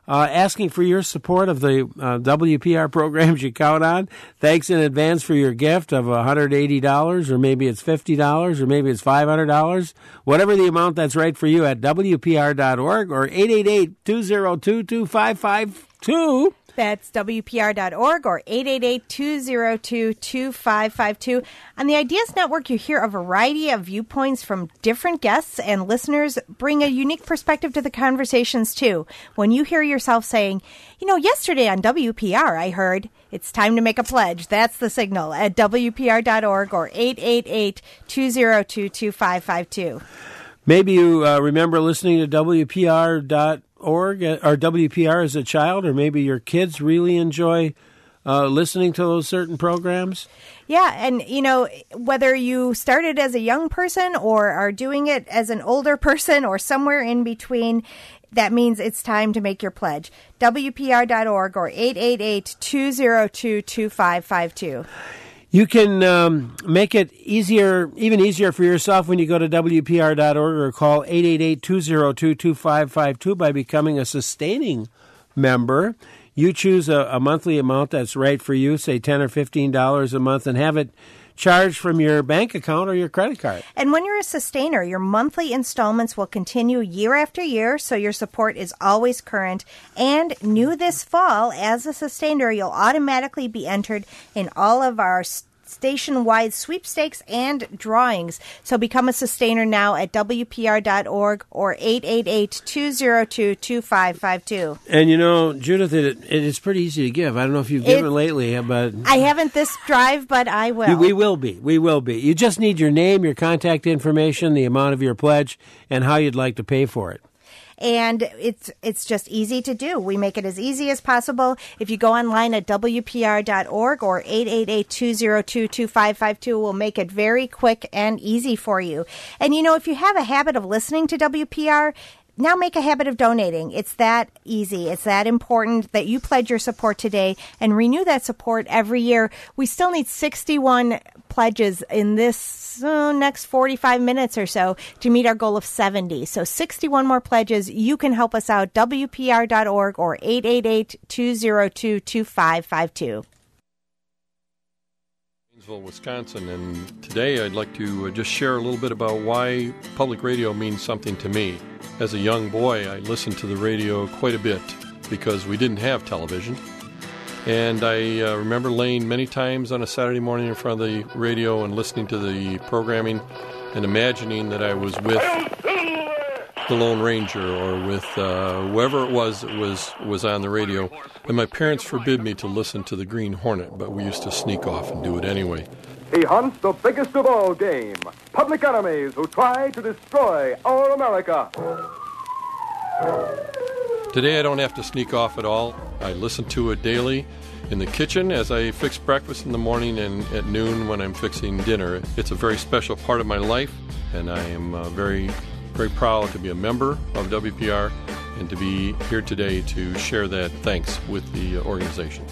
uh, asking for your support of the uh, W P R programs you count on. Thanks in advance for your gift of one hundred eighty dollars, or maybe it's fifty dollars, or maybe it's five hundred dollars. Whatever the amount that's right for you at W P R dot org or eight eight eight, two oh two, two five five two. That's W P R dot org or eight eight eight, two oh two, two five five two. On the Ideas Network, you hear a variety of viewpoints from different guests, and listeners bring a unique perspective to the conversations, too. When you hear yourself saying, you know, yesterday on W P R, I heard it's time to make a pledge. That's the signal at W P R dot org or eight eight eight, two oh two, two five five two. Maybe you uh, remember listening to W P R dot org or W P R as a child, or maybe your kids really enjoy uh, listening to those certain programs. Yeah, and, you know, whether you started as a young person or are doing it as an older person or somewhere in between, that means it's time to make your pledge. W P R dot org or eight eight eight, two oh two, two five five two. You can um, make it easier, even easier for yourself when you go to W P R dot org or call eight eight eight, two oh two, two five five two by becoming a sustaining member. You choose a, a monthly amount that's right for you, say ten dollars or fifteen dollars a month, and have it charged from your bank account or your credit card. And when you're a sustainer, your monthly installments will continue year after year, so your support is always current. And new this fall, as a sustainer, you'll automatically be entered in all of our station-wide sweepstakes and drawings. So become a sustainer now at W P R dot org or eight eight eight, two oh two, two five five two. And you know, Judith, it, it is pretty easy to give. I don't know if you've given it, lately, but I haven't this drive, but I will. We will be. We will be. You just need your name, your contact information, the amount of your pledge, and how you'd like to pay for it. And it's it's just easy to do. We make it as easy as possible. If you go online at W P R dot org or eight eight eight, two oh two, two five five two, we'll make it very quick and easy for you. And, you know, if you have a habit of listening to W P R, now make a habit of donating. It's that easy. It's that important that you pledge your support today and renew that support every year. We still need sixty-one pledges in this uh, next forty-five minutes or so to meet our goal of seventy. So sixty-one more pledges. You can help us out. W P R dot org or eight eight eight, two oh two, two five five two. Wisconsin, and today I'd like to just share a little bit about why public radio means something to me. As a young boy, I listened to the radio quite a bit because we didn't have television. And I uh, remember laying many times on a Saturday morning in front of the radio and listening to the programming and imagining that I was with the Lone Ranger or with uh, whoever it was that was, was on the radio. And my parents forbid me to listen to the Green Hornet, but we used to sneak off and do it anyway. He hunts the biggest of all game, public enemies who try to destroy our America. Today I don't have to sneak off at all. I listen to it daily in the kitchen as I fix breakfast in the morning and at noon when I'm fixing dinner. It's a very special part of my life, and I am uh, very, very proud to be a member of W P R and to be here today to share that thanks with the organization.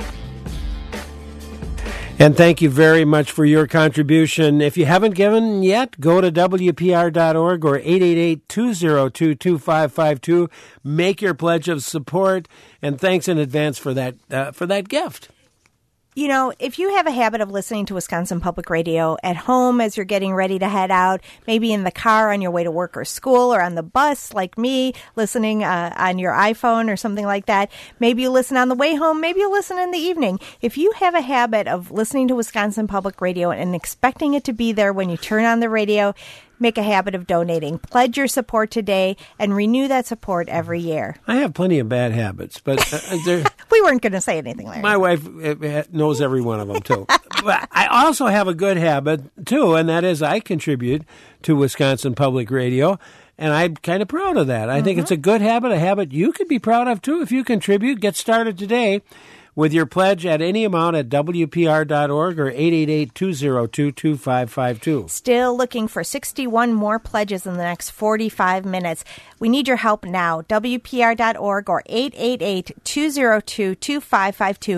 And thank you very much for your contribution. If you haven't given yet, go to W P R dot org or eight eight eight, two oh two, two five five two. Make your pledge of support, and thanks in advance for that uh, for that gift. You know, if you have a habit of listening to Wisconsin Public Radio at home as you're getting ready to head out, maybe in the car on your way to work or school, or on the bus like me, listening uh, on your iPhone or something like that, maybe you listen on the way home, maybe you listen in the evening. If you have a habit of listening to Wisconsin Public Radio and expecting it to be there when you turn on the radio, make a habit of donating. Pledge your support today and renew that support every year. I have plenty of bad habits, but uh, we weren't going to say anything like that. My wife knows every one of them, too. But I also have a good habit, too, and that is I contribute to Wisconsin Public Radio, and I'm kind of proud of that. I mm-hmm. think it's a good habit, a habit you could be proud of, too, if you contribute. Get started today with your pledge at any amount at W P R dot org or eight eight eight, two oh two, two five five two. Still looking for sixty-one more pledges in the next forty-five minutes. We need your help now. W P R dot org or eight eight eight, two oh two, two five five two.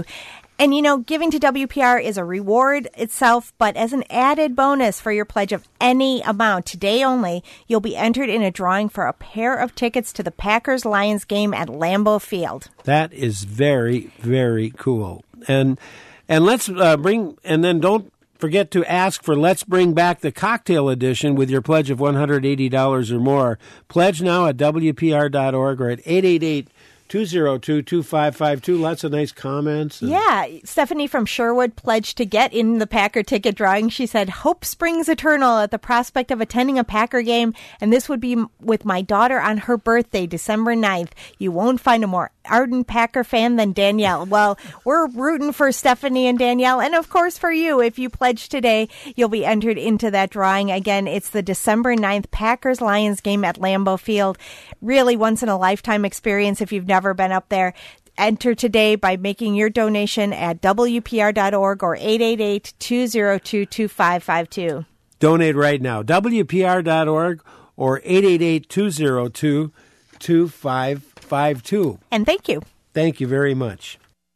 And, you know, giving to W P R is a reward itself, but as an added bonus for your pledge of any amount, today only, you'll be entered in a drawing for a pair of tickets to the Packers-Lions game at Lambeau Field. That is very, very cool. And and let's uh, bring, and then don't forget to ask for Let's Bring Back the Cocktail Edition with your pledge of one hundred eighty dollars or more. Pledge now at W P R dot org or at eight eight eight, two oh two, two five five two. Lots of nice comments. Yeah. Stephanie from Sherwood pledged to get in the Packer ticket drawing. She said, hope springs eternal at the prospect of attending a Packer game, and this would be with my daughter on her birthday, December ninth. You won't find a more ardent Packer fan than Danielle. Well, we're rooting for Stephanie and Danielle, and of course for you. If you pledge today, you'll be entered into that drawing. Again, it's the December ninth Packers-Lions game at Lambeau Field. Really once-in-a-lifetime experience if you've never been up there. Enter today by making your donation at W P R dot org or eight eight eight, two oh two, two five five two. Donate right now. W P R dot org or eight eight eight, two oh two, two five five two. And thank you. Thank you very much.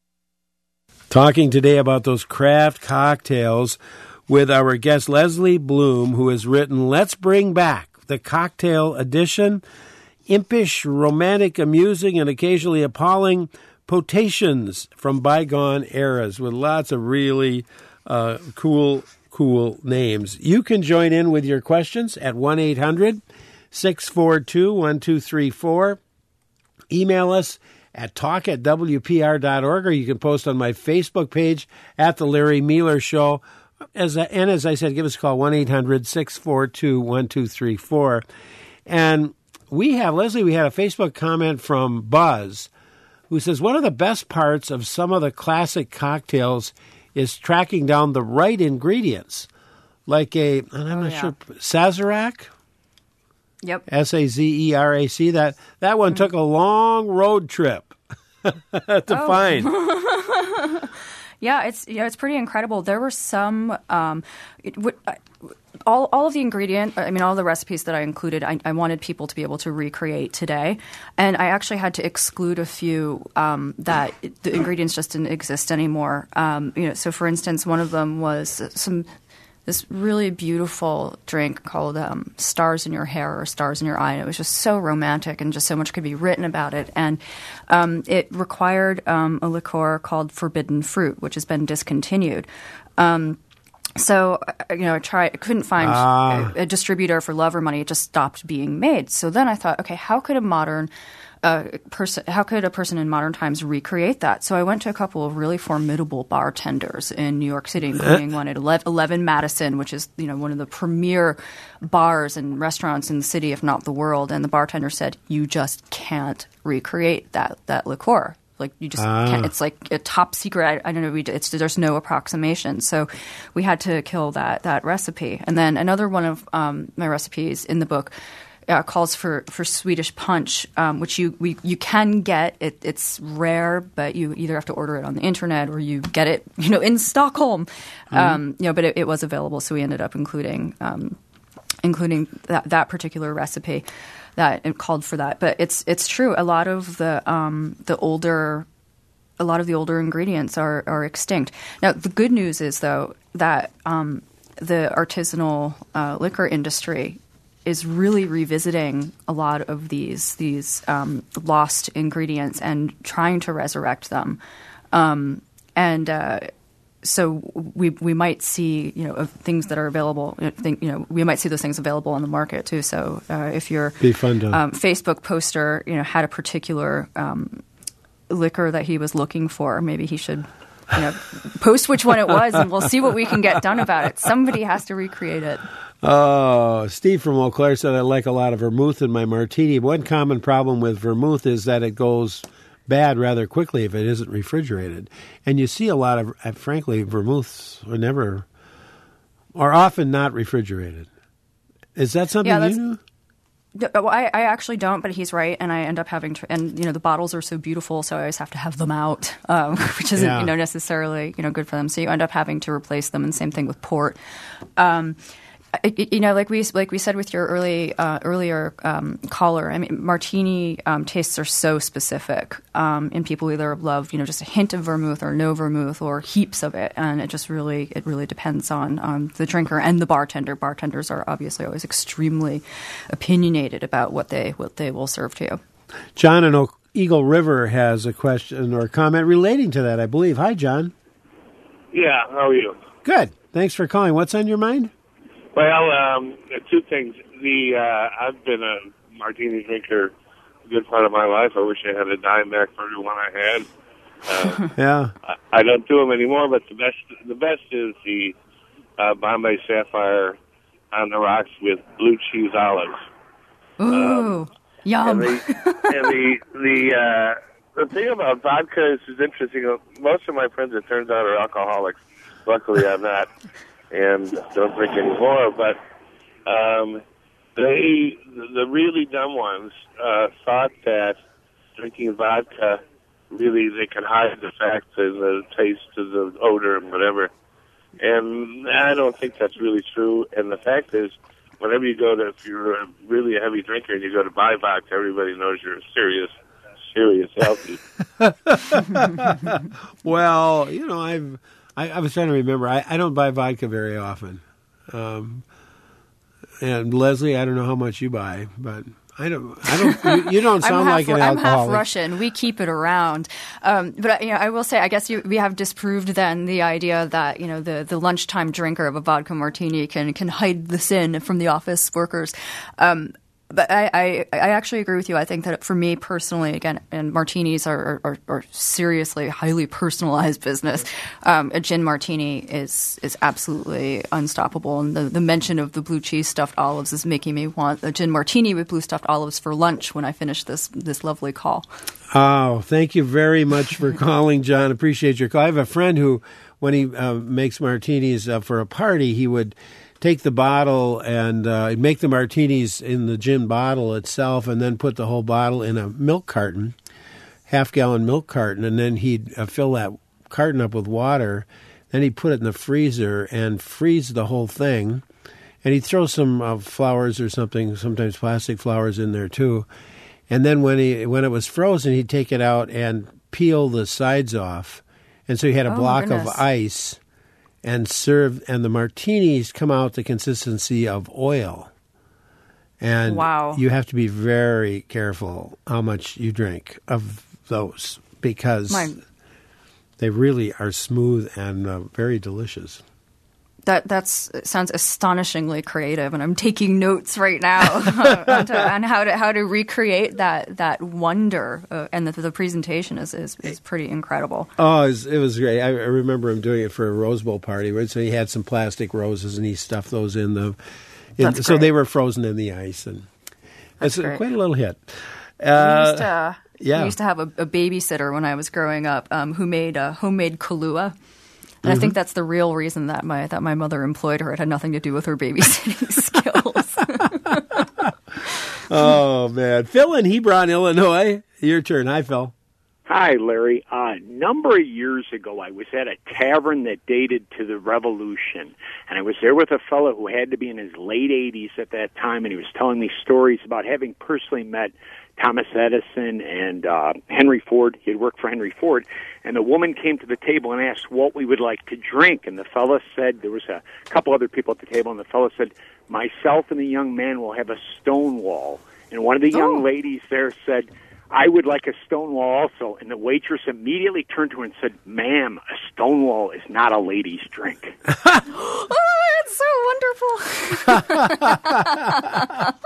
Talking today about those craft cocktails with our guest Leslie Bloom, who has written Let's Bring Back the Cocktail Edition. Impish, romantic, amusing, and occasionally appalling potations from bygone eras with lots of really uh, cool, cool names. You can join in with your questions at one eight hundred, six four two, one two three four. Email us at talk at W P R dot org, or you can post on my Facebook page at The Larry Mealer Show. As a, and as I said, give us a call, one eight hundred, six four two, one two three four. And we have, Leslie, we had a Facebook comment from Buzz who says, one of the best parts of some of the classic cocktails is tracking down the right ingredients, like a, and I'm oh, not yeah. sure, Sazerac? Yep. S A Z E R A C. That, that one mm-hmm. took a long road trip to oh. find. Yeah, it's yeah, it's pretty incredible. There were some, um, it, w- all all of the ingredient. I mean, all the recipes that I included, I, I wanted people to be able to recreate today, and I actually had to exclude a few um, that it, the ingredients just didn't exist anymore. Um, you know, so for instance, one of them was some. This really beautiful drink called um, Stars in Your Hair or Stars in Your Eye. And it was just so romantic and just so much could be written about it. And um, it required um, a liqueur called Forbidden Fruit, which has been discontinued. Um, so, you know, I tried, I couldn't find ah. a, a distributor for love or money. It just stopped being made. So then I thought, okay, how could a modern Uh, person, how could a person in modern times recreate that? So I went to a couple of really formidable bartenders in New York City, including one at eleven Madison, which is, you know, one of the premier bars and restaurants in the city, if not the world. And the bartender said, "You just can't recreate that that liqueur. Like you just ah. can't. It's like a top secret. I, I don't know. We, it's, there's no approximation. So we had to kill that that recipe. And then another one of um, my recipes in the book. Uh, calls for, for Swedish punch, um, which you we, you can get. It, it's rare, but you either have to order it on the internet or you get it, you know, in Stockholm. Mm-hmm. Um, you know, but it, it was available, so we ended up including um, including that, that particular recipe that it called for that. But it's it's true. A lot of the um, the older a lot of the older ingredients are are extinct. Now, the good news is though that um, the artisanal uh, liquor industry is really revisiting a lot of these these um, lost ingredients and trying to resurrect them, um, and uh, so we we might see you know things that are available. You know we might see those things available on the market too. So uh, if your Be fun to... um, Facebook poster you know had a particular um, liquor that he was looking for, maybe he should. You know, post which one it was, and we'll see what we can get done about it. Somebody has to recreate it. Oh, Steve from Eau Claire said, I like a lot of vermouth in my martini. One common problem with vermouth is that it goes bad rather quickly if it isn't refrigerated. And you see a lot of, uh, frankly, vermouths are never, are often not refrigerated. Is that something yeah, you know? Well, I, I actually don't, but he's right, and I end up having to. And you know, the bottles are so beautiful, so I always have to have them out, um, which isn't yeah. you know necessarily you know good for them. So you end up having to replace them, and same thing with port. Um, you know, like we like we said with your early uh, earlier um, caller, I mean, martini um, tastes are so specific, um, and people either love, you know, just a hint of vermouth or no vermouth or heaps of it, and it just really it really depends on um, the drinker and the bartender. Bartenders are obviously always extremely opinionated about what they what they will serve to you. John in o- Eagle River has a question or a comment relating to that, I believe. Hi, John. Yeah, how are you? Good. Thanks for calling. What's on your mind? Well, um, two things. The uh, I've been a martini drinker a good part of my life. I wish I had a dime back for every one I had. Uh, yeah, I, I don't do them anymore. But the best, the best is the uh, Bombay Sapphire on the rocks with blue cheese olives. Ooh, um, yum! And the and the the, uh, the thing about vodka is, is interesting. Most of my friends, it turns out, are alcoholics. Luckily, I'm not. And don't drink anymore, but um, they, the really dumb ones, uh, thought that drinking vodka really they could hide the fact and the taste of the odor and whatever. And I don't think that's really true. And the fact is, whenever you go to, if you're a really a heavy drinker and you go to buy vodka, everybody knows you're a serious, serious healthy. Well, you know, I've. I, I was trying to remember. I, I don't buy vodka very often. Um, and Leslie, I don't know how much you buy, but I don't. I don't. You, you don't sound half, like an I'm alcoholic. half Russian. We keep it around. Um, but you know, I will say, I guess you, we have disproved then the idea that you know the, the lunchtime drinker of a vodka martini can can hide the sin from the office workers. Um, But I, I, I actually agree with you. I think that for me personally, again, and martinis are, are, are seriously highly personalized business. Um, a gin martini is is absolutely unstoppable. And the, the mention of the blue cheese stuffed olives is making me want a gin martini with blue stuffed olives for lunch when I finish this this lovely call. Oh, thank you very much for calling, John. Appreciate your call. I have a friend who, when he uh, makes martinis uh, for a party, he would take the bottle and uh, make the martinis in the gin bottle itself and then put the whole bottle in a milk carton, half-gallon milk carton, and then he'd uh, fill that carton up with water. Then he'd put it in the freezer and freeze the whole thing. And he'd throw some uh, flowers or something, sometimes plastic flowers in there too. And then when he when it was frozen, he'd take it out and peel the sides off. And so he had a Oh, block goodness. of ice. And serve, and the martinis come out the consistency of oil. And Wow. you have to be very careful how much you drink of those because My- they really are smooth and uh, very delicious. That that's sounds astonishingly creative, and I'm taking notes right now on, to, on how to how to recreate that that wonder. Uh, and the, the presentation is, is is pretty incredible. Oh, it was, it was great. I, I remember him doing it for a Rose Bowl party. Right? So he had some plastic roses, and he stuffed those in the. In, That's so great. they were frozen in the ice, and That's it's a, great. quite a little hit. we Uh, used to yeah. we used to have a, a babysitter when I was growing up um, who made a homemade Kahlua. And Mm-hmm. I think that's the real reason that my that my mother employed her. It had nothing to do with her babysitting skills. Oh man, Phil in Hebron, Illinois. Your turn. Hi, Phil. Hi, Larry. A number of years ago, I was at a tavern that dated to the Revolution, and I was there with a fellow who had to be in his late eighties at that time, and he was telling me stories about having personally met Thomas Edison and uh, Henry Ford. He had worked for Henry Ford, and the woman came to the table and asked what we would like to drink, and the fellow said, there was a couple other people at the table, and the fellow said, myself and the young man will have a Stonewall. And one of the young Oh. ladies there said, I would like a Stonewall also. And the waitress immediately turned to her and said, ma'am, a Stonewall is not a lady's drink. Oh, it's so wonderful.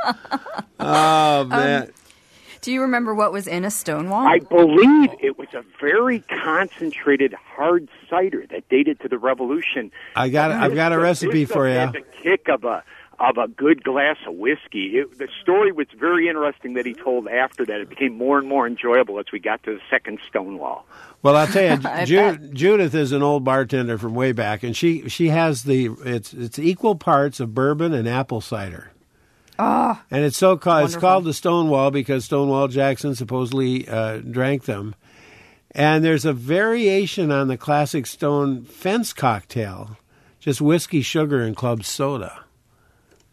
Oh man. Um, Do you remember what was in a Stonewall? I believe it was a very concentrated hard cider that dated to the Revolution. I got. I've got a This- recipe this for you. had the kick of a of a good glass of whiskey. It, the story was very interesting that he told after that. It became more and more enjoyable as we got to the second Stonewall. Well, I'll tell you, I Ju- bet. Judith is an old bartender from way back, and she she has the it's it's equal parts of bourbon and apple cider. Oh, And it's so called. It's Wonderful. called the Stonewall because Stonewall Jackson supposedly uh, drank them. And there's a variation on the classic Stone Fence cocktail, just whiskey, sugar, and club soda.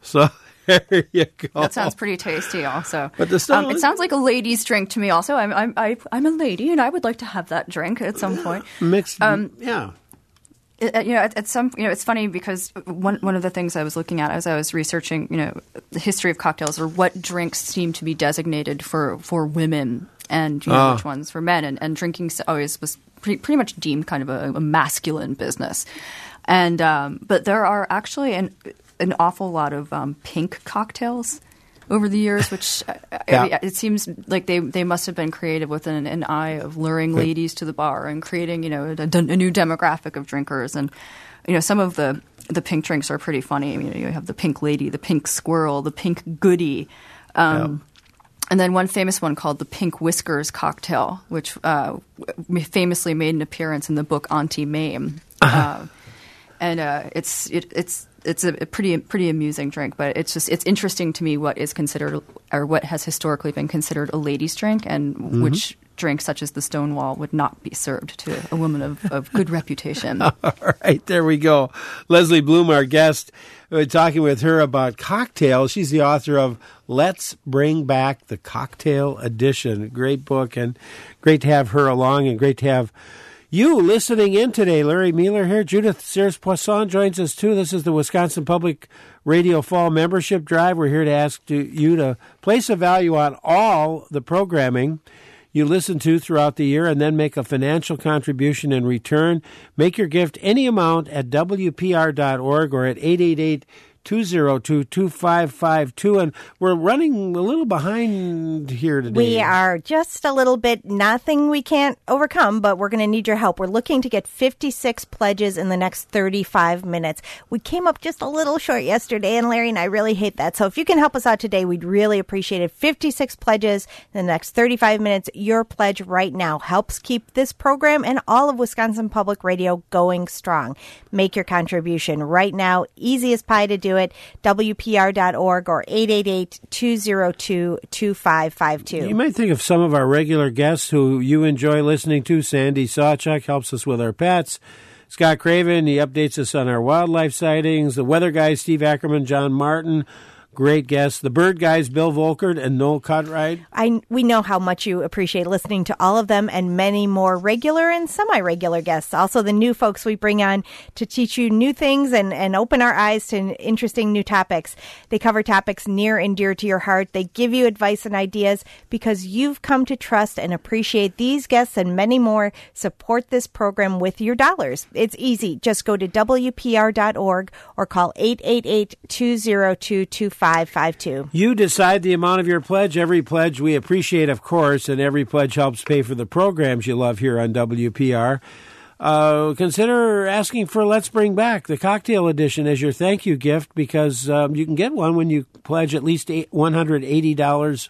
So there you go. That sounds pretty tasty, also. But the Stone, um, it sounds like a lady's drink to me. Also, I'm I'm I, I'm a lady, and I would like to have that drink at some point. Mixed, um, yeah. It, you know, at, at some, you know, it's funny because one one of the things I was looking at as I was researching, you know, the history of cocktails or what drinks seem to be designated for, for women and you know, Ah. which ones for men, and, and drinking always was pretty, pretty much deemed kind of a, a masculine business. And um, but there are actually an an awful lot of um, pink cocktails over the years, which Yeah. I, it seems like they, they must have been created with an, an eye of luring ladies to the bar and creating, you know, a, a new demographic of drinkers. And, you know, some of the, the pink drinks are pretty funny. I mean, you have the pink lady, the pink squirrel, the pink goodie. Um, And then one famous one called the Pink Whiskers cocktail, which uh, famously made an appearance in the book Auntie Mame. Uh, and uh, it's it, it's it's a pretty pretty amusing drink, but it's just it's interesting to me what is considered or what has historically been considered a lady's drink, and Mm-hmm. which drink such as the Stonewall would not be served to a woman of, of good reputation. All right, there we go. Leslie Bloom, our guest, we're talking with her about cocktails. She's the author of Let's Bring Back the Cocktail Edition. Great book, and great to have her along, and great to have you listening in today. Larry Mueller here. Judith Sears-Poisson joins us, too. This is the Wisconsin Public Radio Fall Membership Drive. We're here to ask to, you to place a value on all the programming you listen to throughout the year and then make a financial contribution in return. Make your gift any amount at W P R dot org or at eight eight eight, two oh two, two five five two. And we're running a little behind here today. We are just a little bit, nothing we can't overcome, but we're going to need your help. We're looking to get fifty-six pledges in the next thirty-five minutes. We came up just a little short yesterday, and Larry and I really hate that. So if you can help us out today, we'd really appreciate it. fifty-six pledges in the next thirty-five minutes. Your pledge right now helps keep this program and all of Wisconsin Public Radio going strong. Make your contribution right now. Easy as pie to do it. W P R dot org or eight eight eight, two oh two, two five five two. You might think of some of our regular guests who you enjoy listening to. Sandy Sawchuk helps us with our pets. Scott Craven, he updates us on our wildlife sightings. The weather guys, Steve Ackerman, John Martin, great guests. The bird guys, Bill Volkert and Noel Cutright. I, we know how much you appreciate listening to all of them and many more regular and semi-regular guests. Also, the new folks we bring on to teach you new things and, and open our eyes to interesting new topics. They cover topics near and dear to your heart. They give you advice and ideas because you've come to trust and appreciate these guests and many more. Support this program with your dollars. It's easy. Just go to W P R dot org or call eight eight eight, two oh two, two five five two. You decide the amount of your pledge. Every pledge we appreciate, of course, and every pledge helps pay for the programs you love here on W P R. Uh, consider asking for Let's Bring Back the Cocktail Edition as your thank you gift, because um, you can get one when you pledge at least one hundred eighty dollars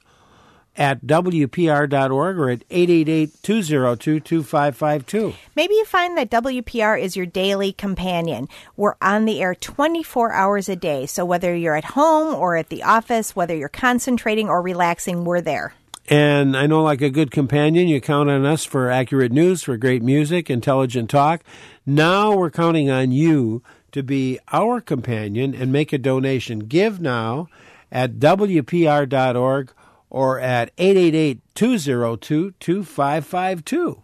at W P R dot org or at eight eight eight, two oh two, two five five two. Maybe you find that W P R is your daily companion. We're on the air twenty-four hours a day. So whether you're at home or at the office, whether you're concentrating or relaxing, we're there. And I know, like a good companion, you count on us for accurate news, for great music, intelligent talk. Now we're counting on you to be our companion and make a donation. Give now at W P R dot org or at eight eight eight, two oh two, two five five two.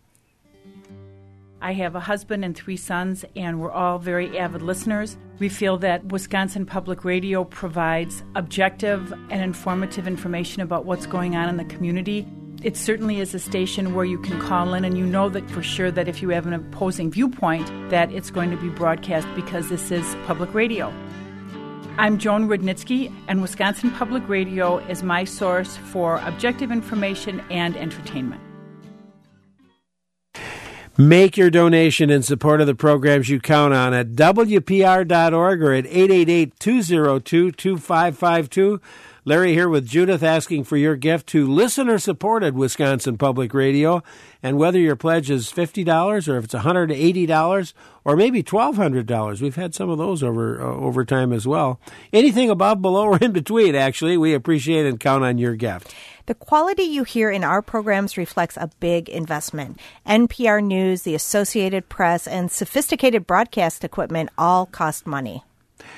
I have a husband and three sons, and we're all very avid listeners. We feel that Wisconsin Public Radio provides objective and informative information about what's going on in the community. It certainly is a station where you can call in, and you know that for sure that if you have an opposing viewpoint, that it's going to be broadcast because this is public radio. I'm Joan Rudnitsky, and Wisconsin Public Radio is my source for objective information and entertainment. Make your donation in support of the programs you count on at W P R dot org or at eight eight eight, two oh two, two five five two. Larry here with Judith asking for your gift to listener-supported Wisconsin Public Radio. And whether your pledge is fifty dollars or if it's one hundred eighty dollars or maybe twelve hundred dollars, we've had some of those over uh, over time as well. Anything above, below, or in between, actually, we appreciate and count on your gift. The quality you hear in our programs reflects a big investment. N P R News, the Associated Press, and sophisticated broadcast equipment all cost money.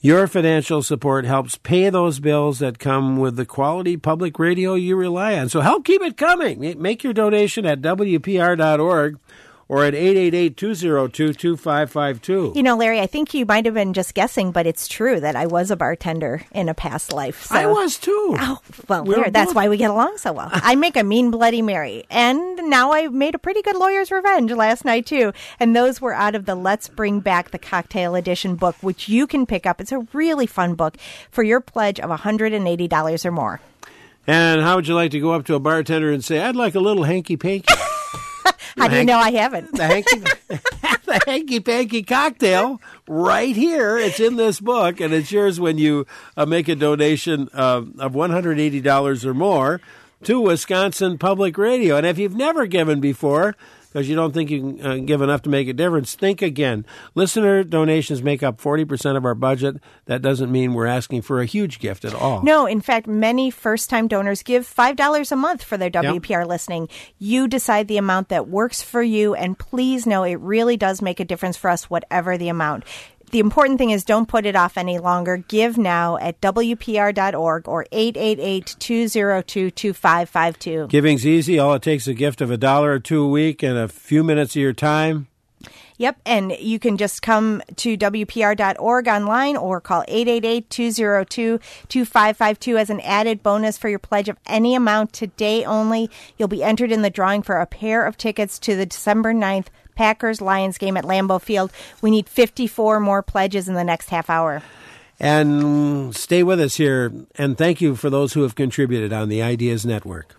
Your financial support helps pay those bills that come with the quality public radio you rely on. So help keep it coming. Make your donation at W P R dot org or at eight eight eight, two oh two, two five five two. You know, Larry, I think you might have been just guessing, but it's true that I was a bartender in a past life. So. I was too. Oh, well, We're there, that's both- why we get along so well. I make a mean Bloody Mary. And now I made a pretty good Lawyer's Revenge last night, too. And those were out of the Let's Bring Back the Cocktail Edition book, which you can pick up. It's a really fun book for your pledge of one hundred eighty dollars or more. And how would you like to go up to a bartender and say, I'd like a little hanky-panky? How do you know I haven't? The hanky, the hanky-panky cocktail right here. It's in this book, and it's yours when you uh, make a donation uh, of one hundred eighty dollars or more to Wisconsin Public Radio. And if you've never given before, because you don't think you can uh, give enough to make a difference, think again. Listener donations make up forty percent of our budget. That doesn't mean we're asking for a huge gift at all. No, in fact, many first-time donors give five dollars a month for their W P R Yep. listening. You decide the amount that works for you, and please know it really does make a difference for us, whatever the amount. The important thing is don't put it off any longer. Give now at W P R dot org or eight eight eight, two oh two, two five five two. Giving's easy. All it takes is a gift of a dollar or two a week and a few minutes of your time. Yep, and you can just come to W P R dot org online or call eight eight eight, two oh two, two five five two as an added bonus for your pledge of any amount today only. You'll be entered in the drawing for a pair of tickets to the December ninth Packers-Lions game at Lambeau Field. We need fifty-four more pledges in the next half hour. And stay with us here, and thank you for those who have contributed on the Ideas Network.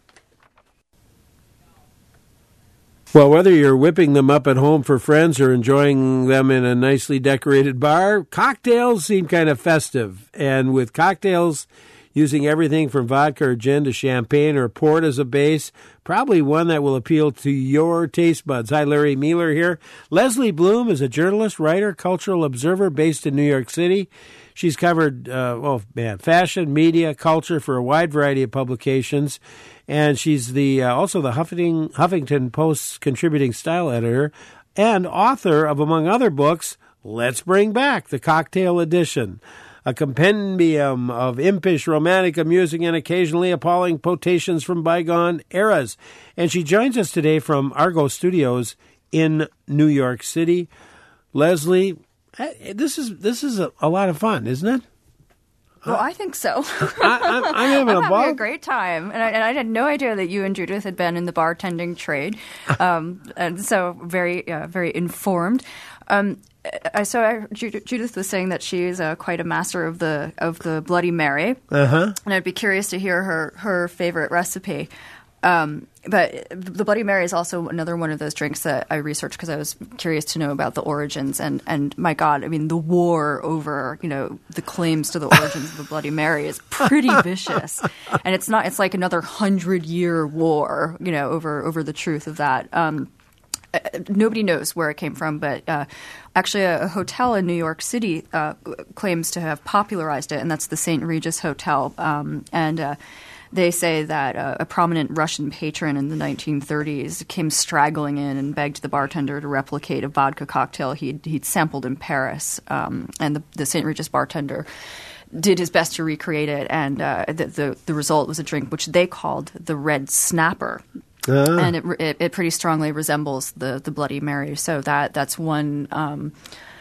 Well, whether you're whipping them up at home for friends or enjoying them in a nicely decorated bar, cocktails seem kind of festive. And with cocktails using everything from vodka or gin to champagne or port as a base, probably one that will appeal to your taste buds. Hi, Larry Mueller here. Leslie Bloom is a journalist, writer, cultural observer based in New York City. She's covered, uh, oh man, fashion, media, culture for a wide variety of publications. And she's the uh, also the Huffington, Huffington Post's contributing style editor and author of, among other books, Let's Bring Back the Cocktail Edition, a compendium of impish, romantic, amusing, and occasionally appalling quotations from bygone eras. And she joins us today from Argo Studios in New York City. Leslie, this is this is a, a lot of fun, isn't it? Well, I think so. I, I'm, I'm having I'm a ball. having a great time, and I, and I had no idea that you and Judith had been in the bartending trade, um, and so very, uh, very informed. Um, I, so I, Judith was saying that she's uh, quite a master of the of the Bloody Mary, uh-huh. and I'd be curious to hear her her favorite recipe. Um, but the Bloody Mary is also another one of those drinks that I researched because I was curious to know about the origins. And, and my God, I mean, the war over, you know, the claims to the origins of the Bloody Mary is pretty vicious. And it's not, it's like another hundred year war, you know, over, over the truth of that. Um, uh, nobody knows where it came from, but uh, actually a, a hotel in New York City uh, claims to have popularized it, and that's the Saint Regis Hotel. Um, and uh, They say that uh, a prominent Russian patron in the nineteen thirties came straggling in and begged the bartender to replicate a vodka cocktail he'd, he'd sampled in Paris. Um, and the, the Saint Regis bartender did his best to recreate it, and uh, the, the, the result was a drink which they called the Red Snapper. Ah. And it, it, it pretty strongly resembles the, the Bloody Mary. So that that's one um,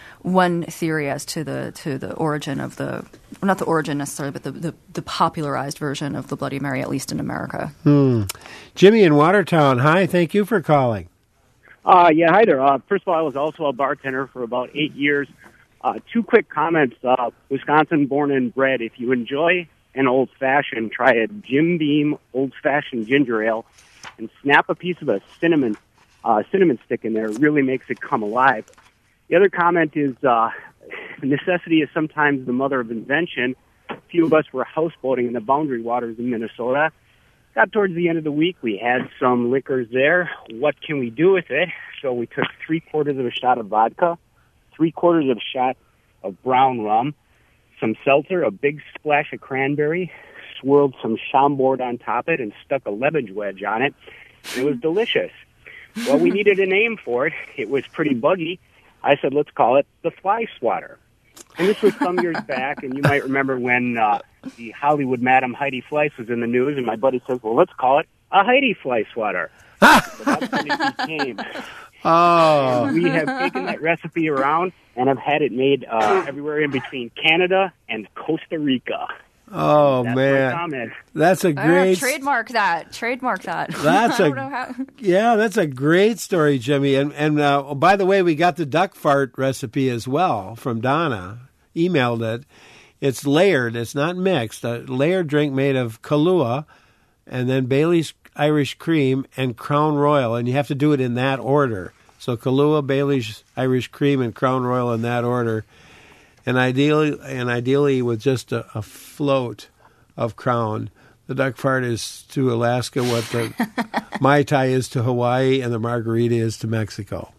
one theory as to the to the origin of the well, not the origin necessarily, but the, the, the popularized version of the Bloody Mary, at least in America. Hmm. Jimmy in Watertown, hi. Thank you for calling. Uh, yeah, hi there. Uh, first of all, I was also a bartender for about eight years. Uh, two quick comments. Uh, Wisconsin born and bred. If you enjoy an old-fashioned, try a Jim Beam old-fashioned ginger ale and snap a piece of a cinnamon uh, cinnamon stick in there. It really makes it come alive. The other comment is uh, necessity is sometimes the mother of invention. A few of us were houseboating in the Boundary Waters in Minnesota. Got towards the end of the week, we had some liquors there. What can we do with it? So we took three-quarters of a shot of vodka, three-quarters of a shot of brown rum, some seltzer, a big splash of cranberry, swirled some Chambord on top of it, and stuck a lemon wedge on it. It was delicious. Well, we needed a name for it. It was pretty buggy. I said, let's call it the Fly Swatter. And this was some years back, and you might remember when uh, the Hollywood Madam Heidi Fleiss was in the news, and my buddy says, well, let's call it a Heidi Fleiss sweater. So that's what it became. Oh. And we have taken that recipe around and have had it made uh, everywhere in between Canada and Costa Rica. Oh, that's man. My comment. That's a Uh, great... trademark that. Trademark that. That's I a don't know how. yeah. That's a great story, Jimmy. And and uh, oh, by the way, we got the duck fart recipe as well from Donna. Emailed it. It's layered. It's not mixed. A layered drink made of Kahlua, and then Bailey's Irish Cream and Crown Royal, and you have to do it in that order. So Kahlua, Bailey's Irish Cream, and Crown Royal in that order. And ideally, and ideally with just a, a float of Crown. The duck fart is to Alaska what the Mai Tai is to Hawaii and the margarita is to Mexico.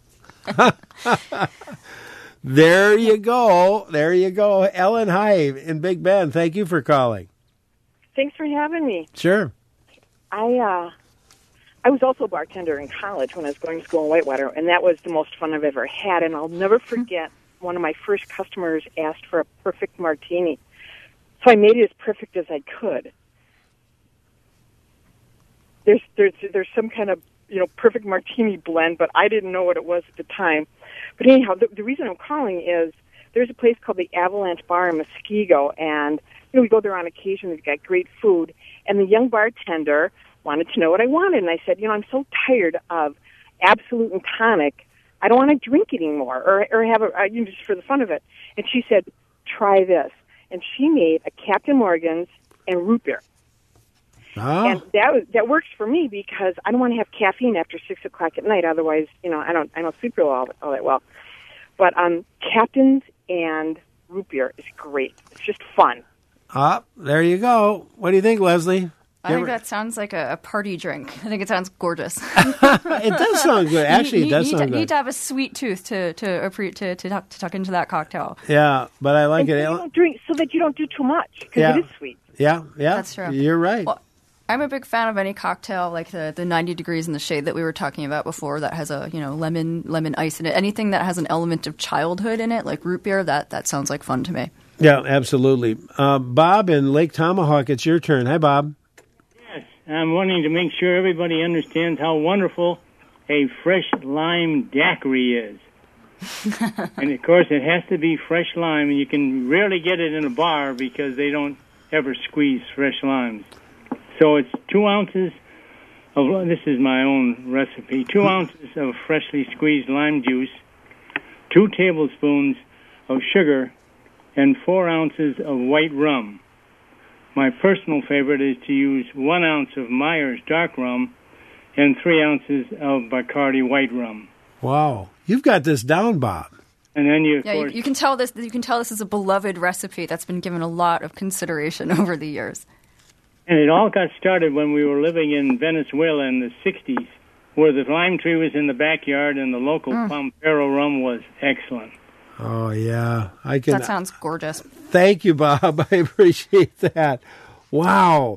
There you go. There you go. Ellen, hi, in Big Bend. Thank you for calling. Thanks for having me. Sure. I uh, I was also a bartender in college when I was going to school in Whitewater, and that was the most fun I've ever had. And I'll never forget one of my first customers asked for a perfect martini. So I made it as perfect as I could. There's there's there's some kind of, you know, perfect martini blend, but I didn't know what it was at the time. But anyhow, the, the reason I'm calling is there's a place called the Avalanche Bar in Muskego, and you know we go there on occasion. They've got great food, and the young bartender wanted to know what I wanted, and I said, you know, I'm so tired of Absolute and tonic. I don't want to drink anymore, or or have a uh, you know, just for the fun of it. And she said, try this, and she made a Captain Morgan's and root beer. Oh. And that was, that works for me because I don't want to have caffeine after six o'clock at night. Otherwise, you know, I don't I don't sleep real all, all that well. But um, Captain's and root beer is great. It's just fun. Ah, there you go. What do you think, Leslie? I think that sounds like a, a party drink. I think it sounds gorgeous. It does sound good. Actually, you, it does you sound need to, good. need to have a sweet tooth to to appre- to, to, tuck, to tuck into that cocktail. Yeah, but I like and it. So you don't drink so that you don't do too much because Yeah. it is sweet. Yeah, yeah. That's true. You're right. Well, I'm a big fan of any cocktail like the, the ninety degrees in the shade that we were talking about before that has a, you know, lemon lemon ice in it. Anything that has an element of childhood in it, like root beer, that, that sounds like fun to me. Yeah, absolutely. Uh, Bob in Lake Tomahawk, it's your turn. Hi, Bob. Yes, I'm wanting to make sure everybody understands how wonderful a fresh lime daiquiri is. And, of course, it has to be fresh lime, and you can rarely get it in a bar because they don't ever squeeze fresh limes. So it's two ounces of, this is my own recipe, two ounces of freshly squeezed lime juice, two tablespoons of sugar, and four ounces of white rum. My personal favorite is to use one ounce of Myers dark rum and three ounces of Bacardi white rum. Wow. You've got this down, Bob. And then you, of Yeah, you, course, you can tell this. You can tell this is a beloved recipe that's been given a lot of consideration over the years. and it all got started when we were living in Venezuela in the sixties, where the lime tree was in the backyard and the local Mm. Pampero rum was excellent. Oh, yeah. I can. That sounds gorgeous. Thank you, Bob. I appreciate that. Wow.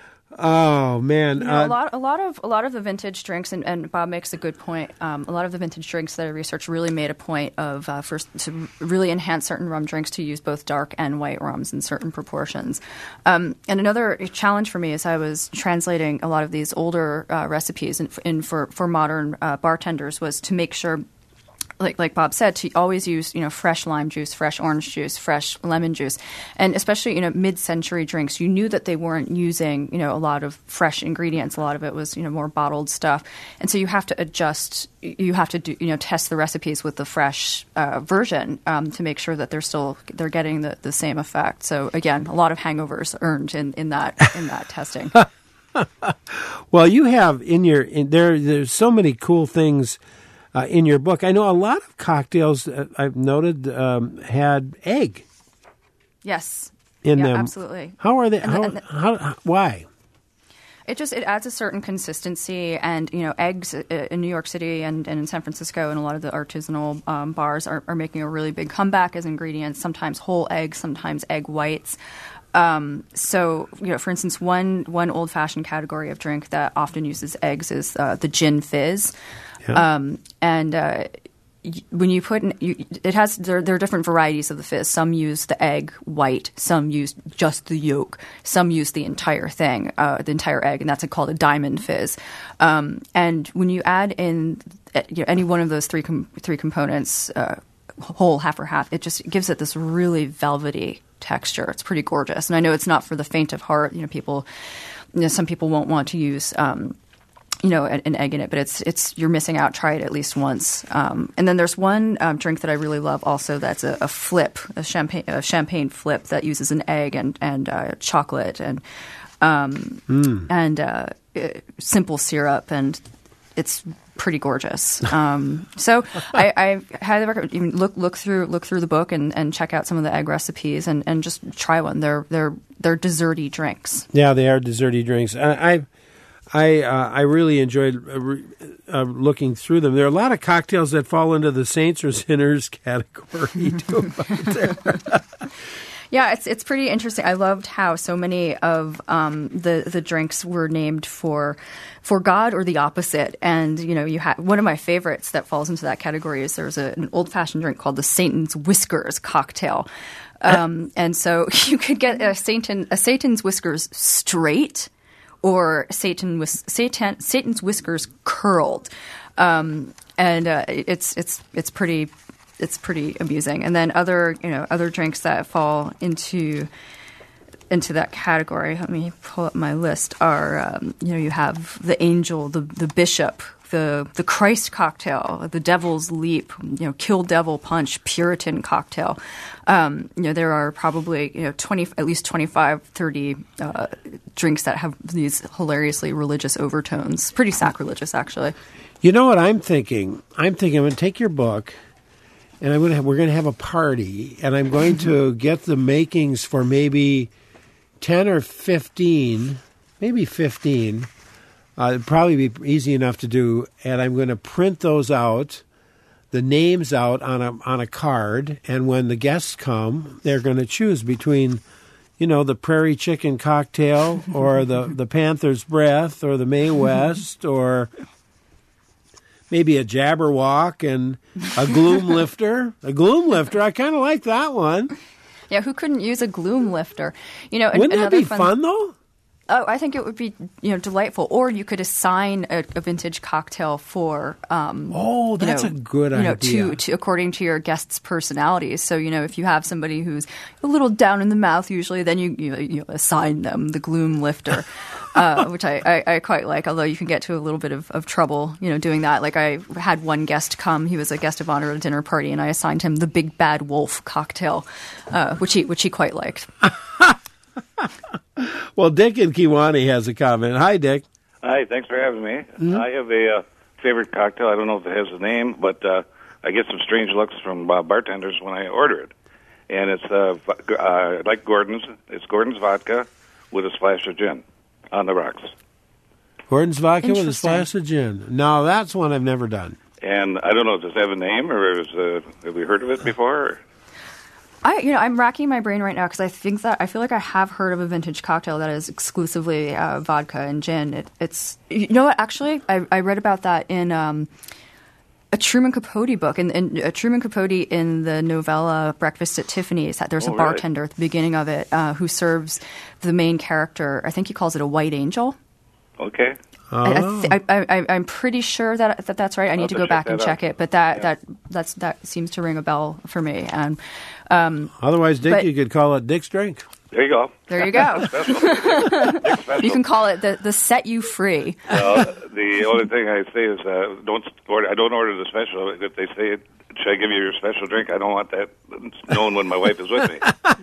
Oh, man. You know, Uh, a lot, a lot of, a lot of the vintage drinks, and, and Bob makes a good point. Um, a lot of the vintage drinks that I researched really made a point of uh, first to really enhance certain rum drinks to use both dark and white rums in certain proportions. Um, and another challenge for me as I was translating a lot of these older uh, recipes in, in for for modern uh, bartenders was to make sure. Like like Bob said, to always use, you know, fresh lime juice, fresh orange juice, fresh lemon juice. And especially, you know, mid-century drinks, you knew that they weren't using, you know, a lot of fresh ingredients. A lot of it was, you know, more bottled stuff. And so you have to adjust, you have to, do, you know, test the recipes with the fresh uh, version um, to make sure that they're still, they're getting the, the same effect. So again, a lot of hangovers earned in, in that in that testing. well, you have in your, in there, there's so many cool things Uh, in your book. I know a lot of cocktails uh, I've noted um, had egg Yes. in yeah, them. absolutely. How are they? And How, the- and the- how, how? Why? It just it adds a certain consistency, and you know, eggs uh, in New York City and, and in San Francisco, and a lot of the artisanal um, bars are, are making a really big comeback as ingredients. Sometimes whole eggs, sometimes egg whites. Um, so, you know, for instance, one one old fashioned category of drink that often uses eggs is uh, the gin fizz. Yeah. Um, and uh, when you put in, you, it has there, there are different varieties of the fizz. Some use the egg white, some use just the yolk, some use the entire thing, uh, the entire egg, and that's called a diamond fizz. Um, and when you add in you know, any one of those three com- three components, uh, whole, half or half, it just gives it this really velvety texture. It's pretty gorgeous, and I know it's not for the faint of heart. You know, people, you know, some people won't want to use. Um, you know, an, an egg in it, but it's it's you're missing out. Try it at least once. Um, and then there's one um, drink that I really love also that's a, a flip, a champagne a champagne flip that uses an egg and and uh, chocolate and um, mm. and uh, simple syrup, and it's pretty gorgeous. Um, so I, I highly recommend even look look through look through the book and, and check out some of the egg recipes and, and just try one. They're they're they're desserty drinks. Yeah, they are desserty drinks. I. I I uh, I really enjoyed uh, re- uh, looking through them. There are a lot of cocktails that fall into the saints or sinners category too. Yeah, it's it's pretty interesting. I loved how so many of um, the the drinks were named for for God or the opposite. And you know, you had one of my favorites that falls into that category is there's a, an old fashioned drink called the Satan's Whiskers cocktail. Um, and so you could get a Satan a Satan's Whiskers straight, or Satan with Satan Satan's whiskers curled, um, and uh, it's it's it's pretty it's pretty amusing. And then other you know other drinks that fall into into that category. Let me pull up my list. Are um, you know you have the angel, the the bishop, the the Christ cocktail, the Devil's Leap, you know, Kill Devil Punch, Puritan cocktail. Um, you know, there are probably you know twenty, at least twenty-five, thirty uh, drinks that have these hilariously religious overtones. Pretty sacrilegious, actually. You know what I'm thinking? I'm thinking I'm going to take your book, and I'm going to have, we're going to have a party, and I'm going to get the makings for maybe ten or fifteen, maybe fifteen. Uh, it'd probably be easy enough to do, and I'm going to print those out, the names out on a on a card, and when the guests come, they're going to choose between, you know, the Prairie Chicken Cocktail or the, the Panther's Breath or the Mae West or maybe a Jabberwock and a Gloom Lifter. A Gloom Lifter, I kind of like that one. Yeah, who couldn't use a Gloom Lifter? You know, wouldn't that be fun, fun though? Oh, I think it would be you know delightful. Or you could assign a, a vintage cocktail for. Um, oh, that's you know, a good you know, idea. To, to according to your guests' personalities. So you know, if you have somebody who's a little down in the mouth, usually, then you you, you assign them the Gloom Lifter, uh, which I, I, I quite like. Although you can get to a little bit of, of trouble, you know, doing that. Like I had one guest come; he was a guest of honor at a dinner party, and I assigned him the Big Bad Wolf cocktail, uh, which he which he quite liked. Well, Dick in Kewanee has a comment. Hi, Dick. Hi, thanks for having me. Mm-hmm. I have a uh, favorite cocktail. I don't know if it has a name, but uh, I get some strange looks from uh, bartenders when I order it. And it's uh, uh, like Gordon's. It's Gordon's vodka with a splash of gin on the rocks. Gordon's vodka with a splash of gin. No, that's one I've never done. And I don't know, does it have a name, or is, uh, have we heard of it before? Or? I, you know, I'm racking my brain right now because I think that I feel like I have heard of a vintage cocktail that is exclusively uh, vodka and gin. It, it's, you know what? Actually, I, I read about that in um, a Truman Capote book. In, in a Truman Capote in the novella Breakfast at Tiffany's, there's oh, a bartender really? At the beginning of it uh, who serves the main character. I think he calls it a white angel. Okay. Oh. I, I th- I, I, I'm pretty sure that, that that's right. I need I'll to go check back and out. check it, but that, Yeah. that that's that seems to ring a bell for me. And um, otherwise, Dick, but, you could call it Dick's Drink. There you go. There you go. You can call it the the set you free. Well, the only thing I say is uh, don't order. I don't order the special. If they say, "Should I give you your special drink?" I don't want that known when my wife is with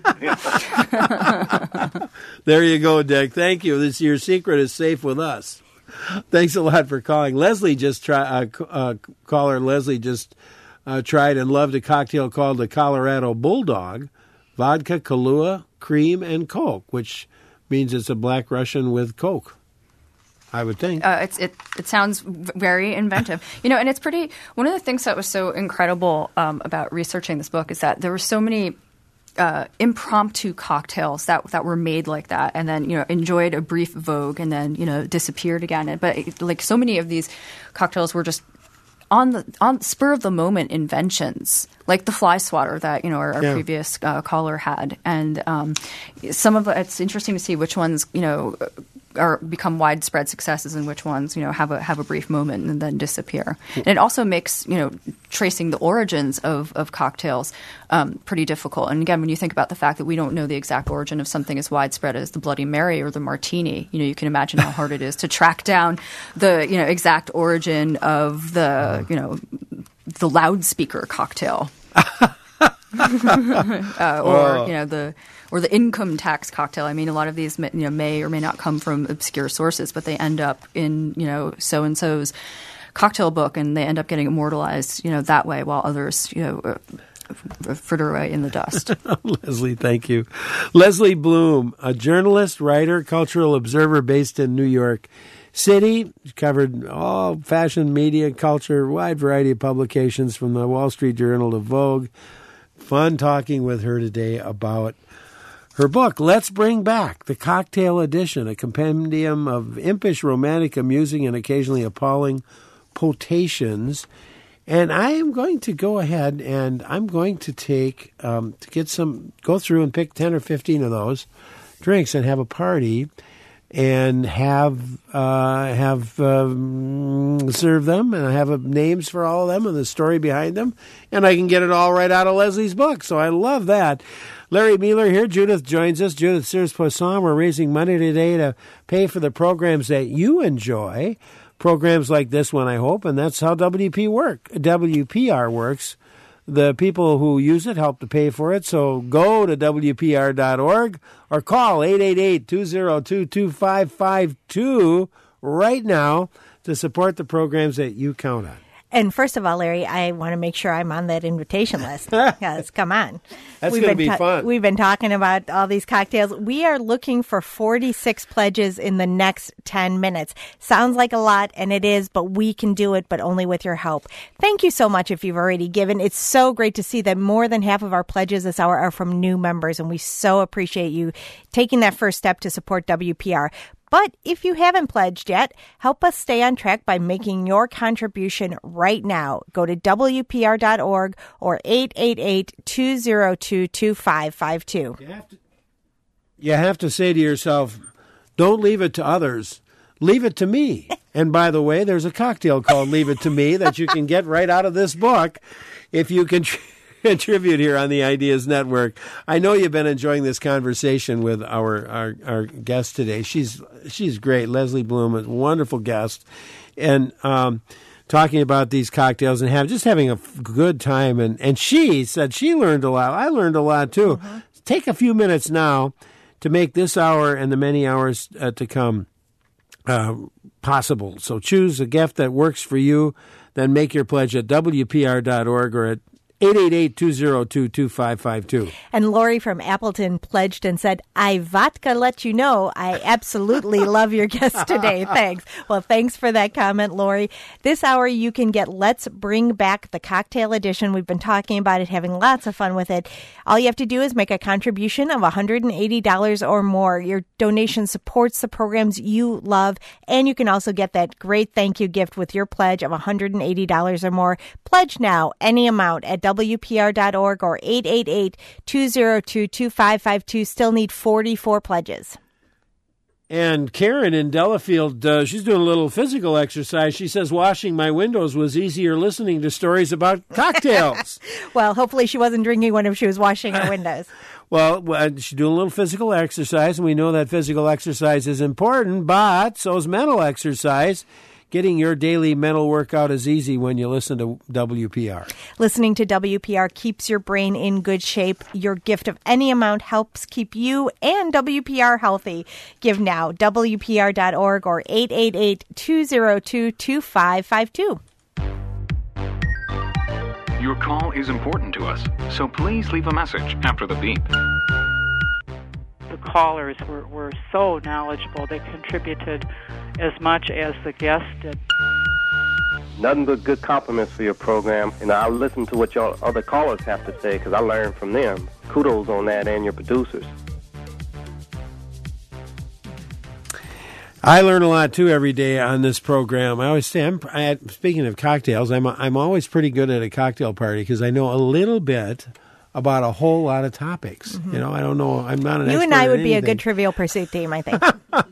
me. There you go, Dick. Thank you. This your secret is safe with us. Thanks a lot for calling. Leslie just tried. Uh, uh, caller Leslie just uh, tried and loved a cocktail called the Colorado Bulldog, vodka, Kahlua, cream, and Coke, which means it's a Black Russian with Coke. I would think. Uh, it's, it it sounds very inventive. You know, and it's pretty, one of the things that was so incredible um, about researching this book is that there were so many uh, impromptu cocktails that that were made like that and then, you know, enjoyed a brief vogue and then, you know, disappeared again. But like so many of these cocktails were just on the on spur of the moment inventions, like the fly swatter that you know our, our Yeah. previous uh, caller had, and um, some of it's interesting to see which ones you know are become widespread successes and which ones you know have a have a brief moment and then disappear. And it also makes you know tracing the origins of of cocktails um, pretty difficult. And again, when you think about the fact that we don't know the exact origin of something as widespread as the Bloody Mary or the Martini, you know you can imagine how hard it is to track down the you know exact origin of the you know the loudspeaker cocktail. uh, or Oh. you know the or the income tax cocktail. I mean, a lot of these may, you know may or may not come from obscure sources, but they end up in you know so and so's cocktail book, and they end up getting immortalized you know that way, while others you know uh, fritter away in the dust. Leslie, thank you. Leslie Bloom, a journalist, writer, cultural observer based in New York City. She covered all fashion, media, culture, wide variety of publications from the Wall Street Journal to Vogue. Fun talking with her today about her book, Let's Bring Back the Cocktail Edition, a compendium of impish, romantic, amusing, and occasionally appalling potations. And I am going to go ahead and I'm going to take, um, to get some, go through and pick ten or fifteen of those drinks and have a party and have, uh, have, um, serve them, and I have uh, names for all of them and the story behind them, and I can get it all right out of Leslie's book. So I love that. Larry Mueller here. Judith joins us. Judith Sears-Poisson. We're raising money today to pay for the programs that you enjoy. Programs like this one, I hope, and that's how W P work. W P R works. The people who use it help to pay for it, so go to W P R dot org or call eight eight eight, two zero two, two five five two right now to support the programs that you count on. And first of all, Larry, I want to make sure I'm on that invitation list. Because, come on. That's We've going to been be ta- fun. We've been talking about all these cocktails. We are looking for forty-six pledges in the next ten minutes. Sounds like a lot, and it is, but we can do it, but only with your help. Thank you so much if you've already given. It's so great to see that more than half of our pledges this hour are from new members, and we so appreciate you taking that first step to support W P R. But if you haven't pledged yet, help us stay on track by making your contribution right now. Go to W P R dot org or eight eight eight, two zero two, two five five two. You have to, you have to say to yourself, don't leave it to others. Leave it to me. And by the way, there's a cocktail called Leave It to Me that you can get right out of this book if you can contribute here on the Ideas Network. I know you've been enjoying this conversation with our, our, our guest today. She's she's great. Leslie Bloom, a wonderful guest. And um, talking about these cocktails and have just having a good time. And, and she said she learned a lot. I learned a lot, too. Mm-hmm. Take a few minutes now to make this hour and the many hours uh, to come uh, possible. So choose a gift that works for you. Then make your pledge at W P R dot org or at eight eight eight, two zero two, two five five two. And Lori from Appleton pledged and said, I vodka let you know I absolutely love your guest today. Thanks. Well, thanks for that comment, Lori. This hour you can get Let's Bring Back the Cocktail Edition. We've been talking about it, having lots of fun with it. All you have to do is make a contribution of one hundred eighty dollars or more. Your donation supports the programs you love, and you can also get that great thank you gift with your pledge of one hundred eighty dollars or more. Pledge now, any amount, at W P R dot org or eight eight eight, two zero two, two five five two. Still need forty-four pledges. And Karen in Delafield, uh, she's doing a little physical exercise. She says washing my windows was easier listening to stories about cocktails. Well, hopefully she wasn't drinking when she was washing her windows. Well, she's doing a little physical exercise, and we know that physical exercise is important, but so is mental exercise. Getting your daily mental workout is easy when you listen to W P R. Listening to W P R keeps your brain in good shape. Your gift of any amount helps keep you and W P R healthy. Give now, W P R dot org or eight eight eight, two zero two, two five five two. Your call is important to us, so please leave a message after the beep. The callers were, were so knowledgeable. They contributed as much as the guest did. Nothing but good compliments for your program. And I'll listen to what your other callers have to say because I learned from them. Kudos on that and your producers. I learn a lot, too, every day on this program. I always say, I'm, I, speaking of cocktails, I'm, I'm always pretty good at a cocktail party because I know a little bit about a whole lot of topics. Mm-hmm. You know, I don't know. I'm not an you expert and I would at be anything. a good Trivial Pursuit team, I think.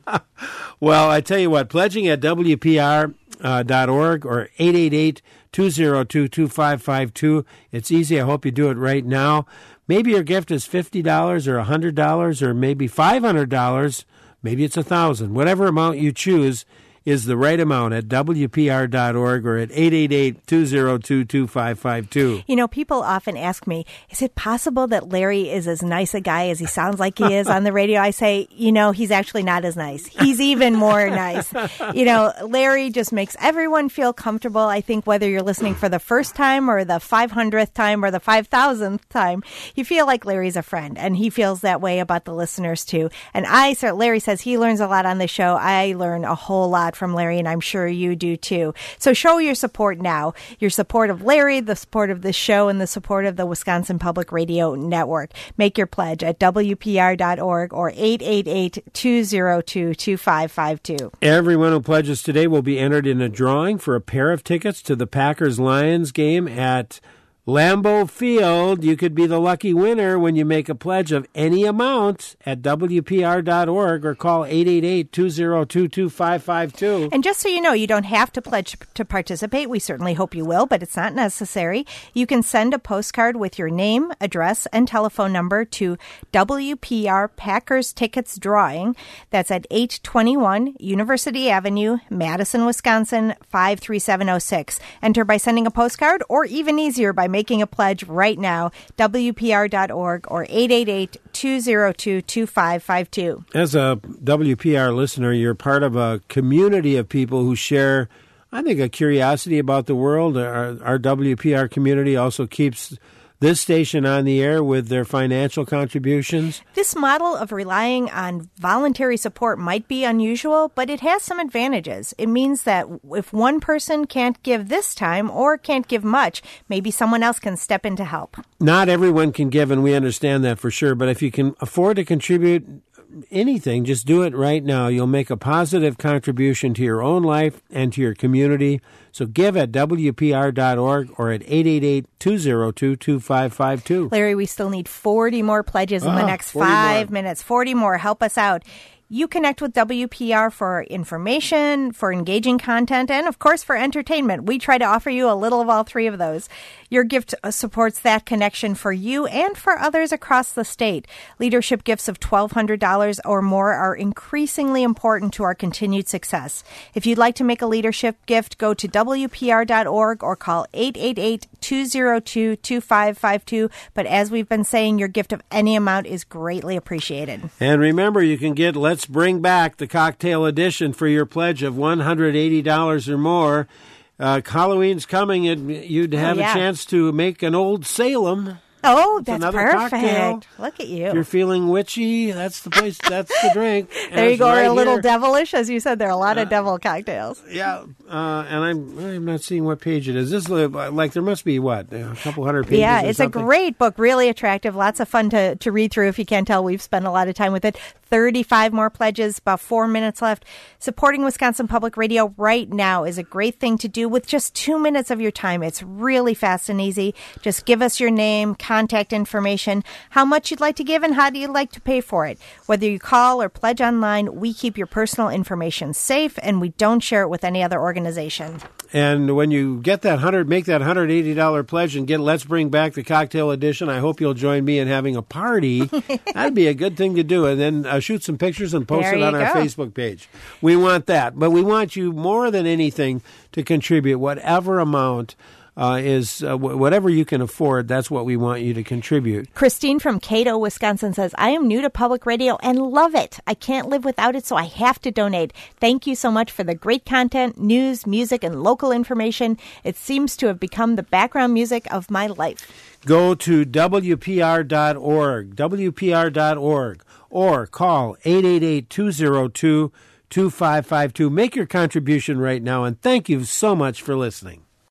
Well, I tell you what, pledging at W P R dot org or eight eight eight, two zero two, two five five two. It's easy. I hope you do it right now. Maybe your gift is fifty dollars or one hundred dollars or maybe five hundred dollars. Maybe it's one thousand dollars. Whatever amount you choose is the right amount at W P R dot org or at eight eight eight, two zero two, two five five two. You know, people often ask me, is it possible that Larry is as nice a guy as he sounds like he is on the radio? I say, you know, he's actually not as nice. He's even more nice. You know, Larry just makes everyone feel comfortable. I think whether you're listening for the first time or the five hundredth time or the five thousandth time, you feel like Larry's a friend, and he feels that way about the listeners too. And I, sir, Larry says he learns a lot on the show. I learn a whole lot from Larry, and I'm sure you do too. So show your support now. Your support of Larry, the support of this show, and the support of the Wisconsin Public Radio Network. Make your pledge at W P R dot org or eight eight eight, two zero two, two five five two. Everyone who pledges today will be entered in a drawing for a pair of tickets to the Packers-Lions game at Lambeau Field. You could be the lucky winner when you make a pledge of any amount at W P R dot org or call eight eight eight, two zero two, two five five two. And just so you know, you don't have to pledge to participate. We certainly hope you will, but it's not necessary. You can send a postcard with your name, address, and telephone number to W P R Packers Tickets Drawing. That's at eight twenty-one University Avenue, Madison, Wisconsin, five three seven oh six. Enter by sending a postcard, or even easier, by making a pledge right now, W P R dot org or eight eight eight, two zero two, two five five two. As a W P R listener, you're part of a community of people who share, I think, a curiosity about the world. Our, our W P R community also keeps this station on the air with their financial contributions. This model of relying on voluntary support might be unusual, but it has some advantages. It means that if one person can't give this time or can't give much, maybe someone else can step in to help. Not everyone can give, and we understand that for sure, but if you can afford to contribute anything, just do it right now. You'll make a positive contribution to your own life and to your community. So give at W P R dot org or at eight eight eight, two zero two, two five five two. Larry, we still need forty more pledges in oh, the next five more. minutes. forty more. Help us out. You connect with W P R for information, for engaging content, and, of course, for entertainment. We try to offer you a little of all three of those. Your gift supports that connection for you and for others across the state. Leadership gifts of twelve hundred dollars or more are increasingly important to our continued success. If you'd like to make a leadership gift, go to W P R dot org or call eight eight eight, two zero two, two five five two. But as we've been saying, your gift of any amount is greatly appreciated. And remember, you can get Let's Bring Back the Cocktail Edition for your pledge of one hundred eighty dollars or more. Uh, Halloween's coming, and you'd have oh, yeah. a chance to make an Old Salem. Oh, that's perfect. Cocktail. Look at you. If you're feeling witchy, that's the place, that's the drink. There you go, right or a little here. devilish. As you said, there are a lot uh, of devil cocktails. Yeah, uh, and I'm I'm not seeing what page it is. This like there must be, what, a couple hundred pages Yeah, or it's something. a great book, really attractive, lots of fun to, to read through. If you can't tell, we've spent a lot of time with it. thirty-five more pledges, about four minutes left. Supporting Wisconsin Public Radio right now is a great thing to do with just two minutes of your time. It's really fast and easy. Just give us your name, contact information, how much you'd like to give, and how do you like to pay for it. Whether you call or pledge online, we keep your personal information safe, and we don't share it with any other organization. And when you get that hundred, make that one hundred eighty dollars pledge and get Let's Bring Back the Cocktail Edition, I hope you'll join me in having a party. That'd be a good thing to do. And then uh, shoot some pictures and post there it on our go. Facebook page. We want that. But we want you more than anything to contribute whatever amount Uh, is uh, w- whatever you can afford. That's what we want you to contribute. Christine from Cato, Wisconsin says, I am new to public radio and love it. I can't live without it, so I have to donate. Thank you so much for the great content, news, music, and local information. It seems to have become the background music of my life. Go to W P R dot org, W P R dot org, or call eight eight eight, two zero two, two five five two. Make your contribution right now, and thank you so much for listening.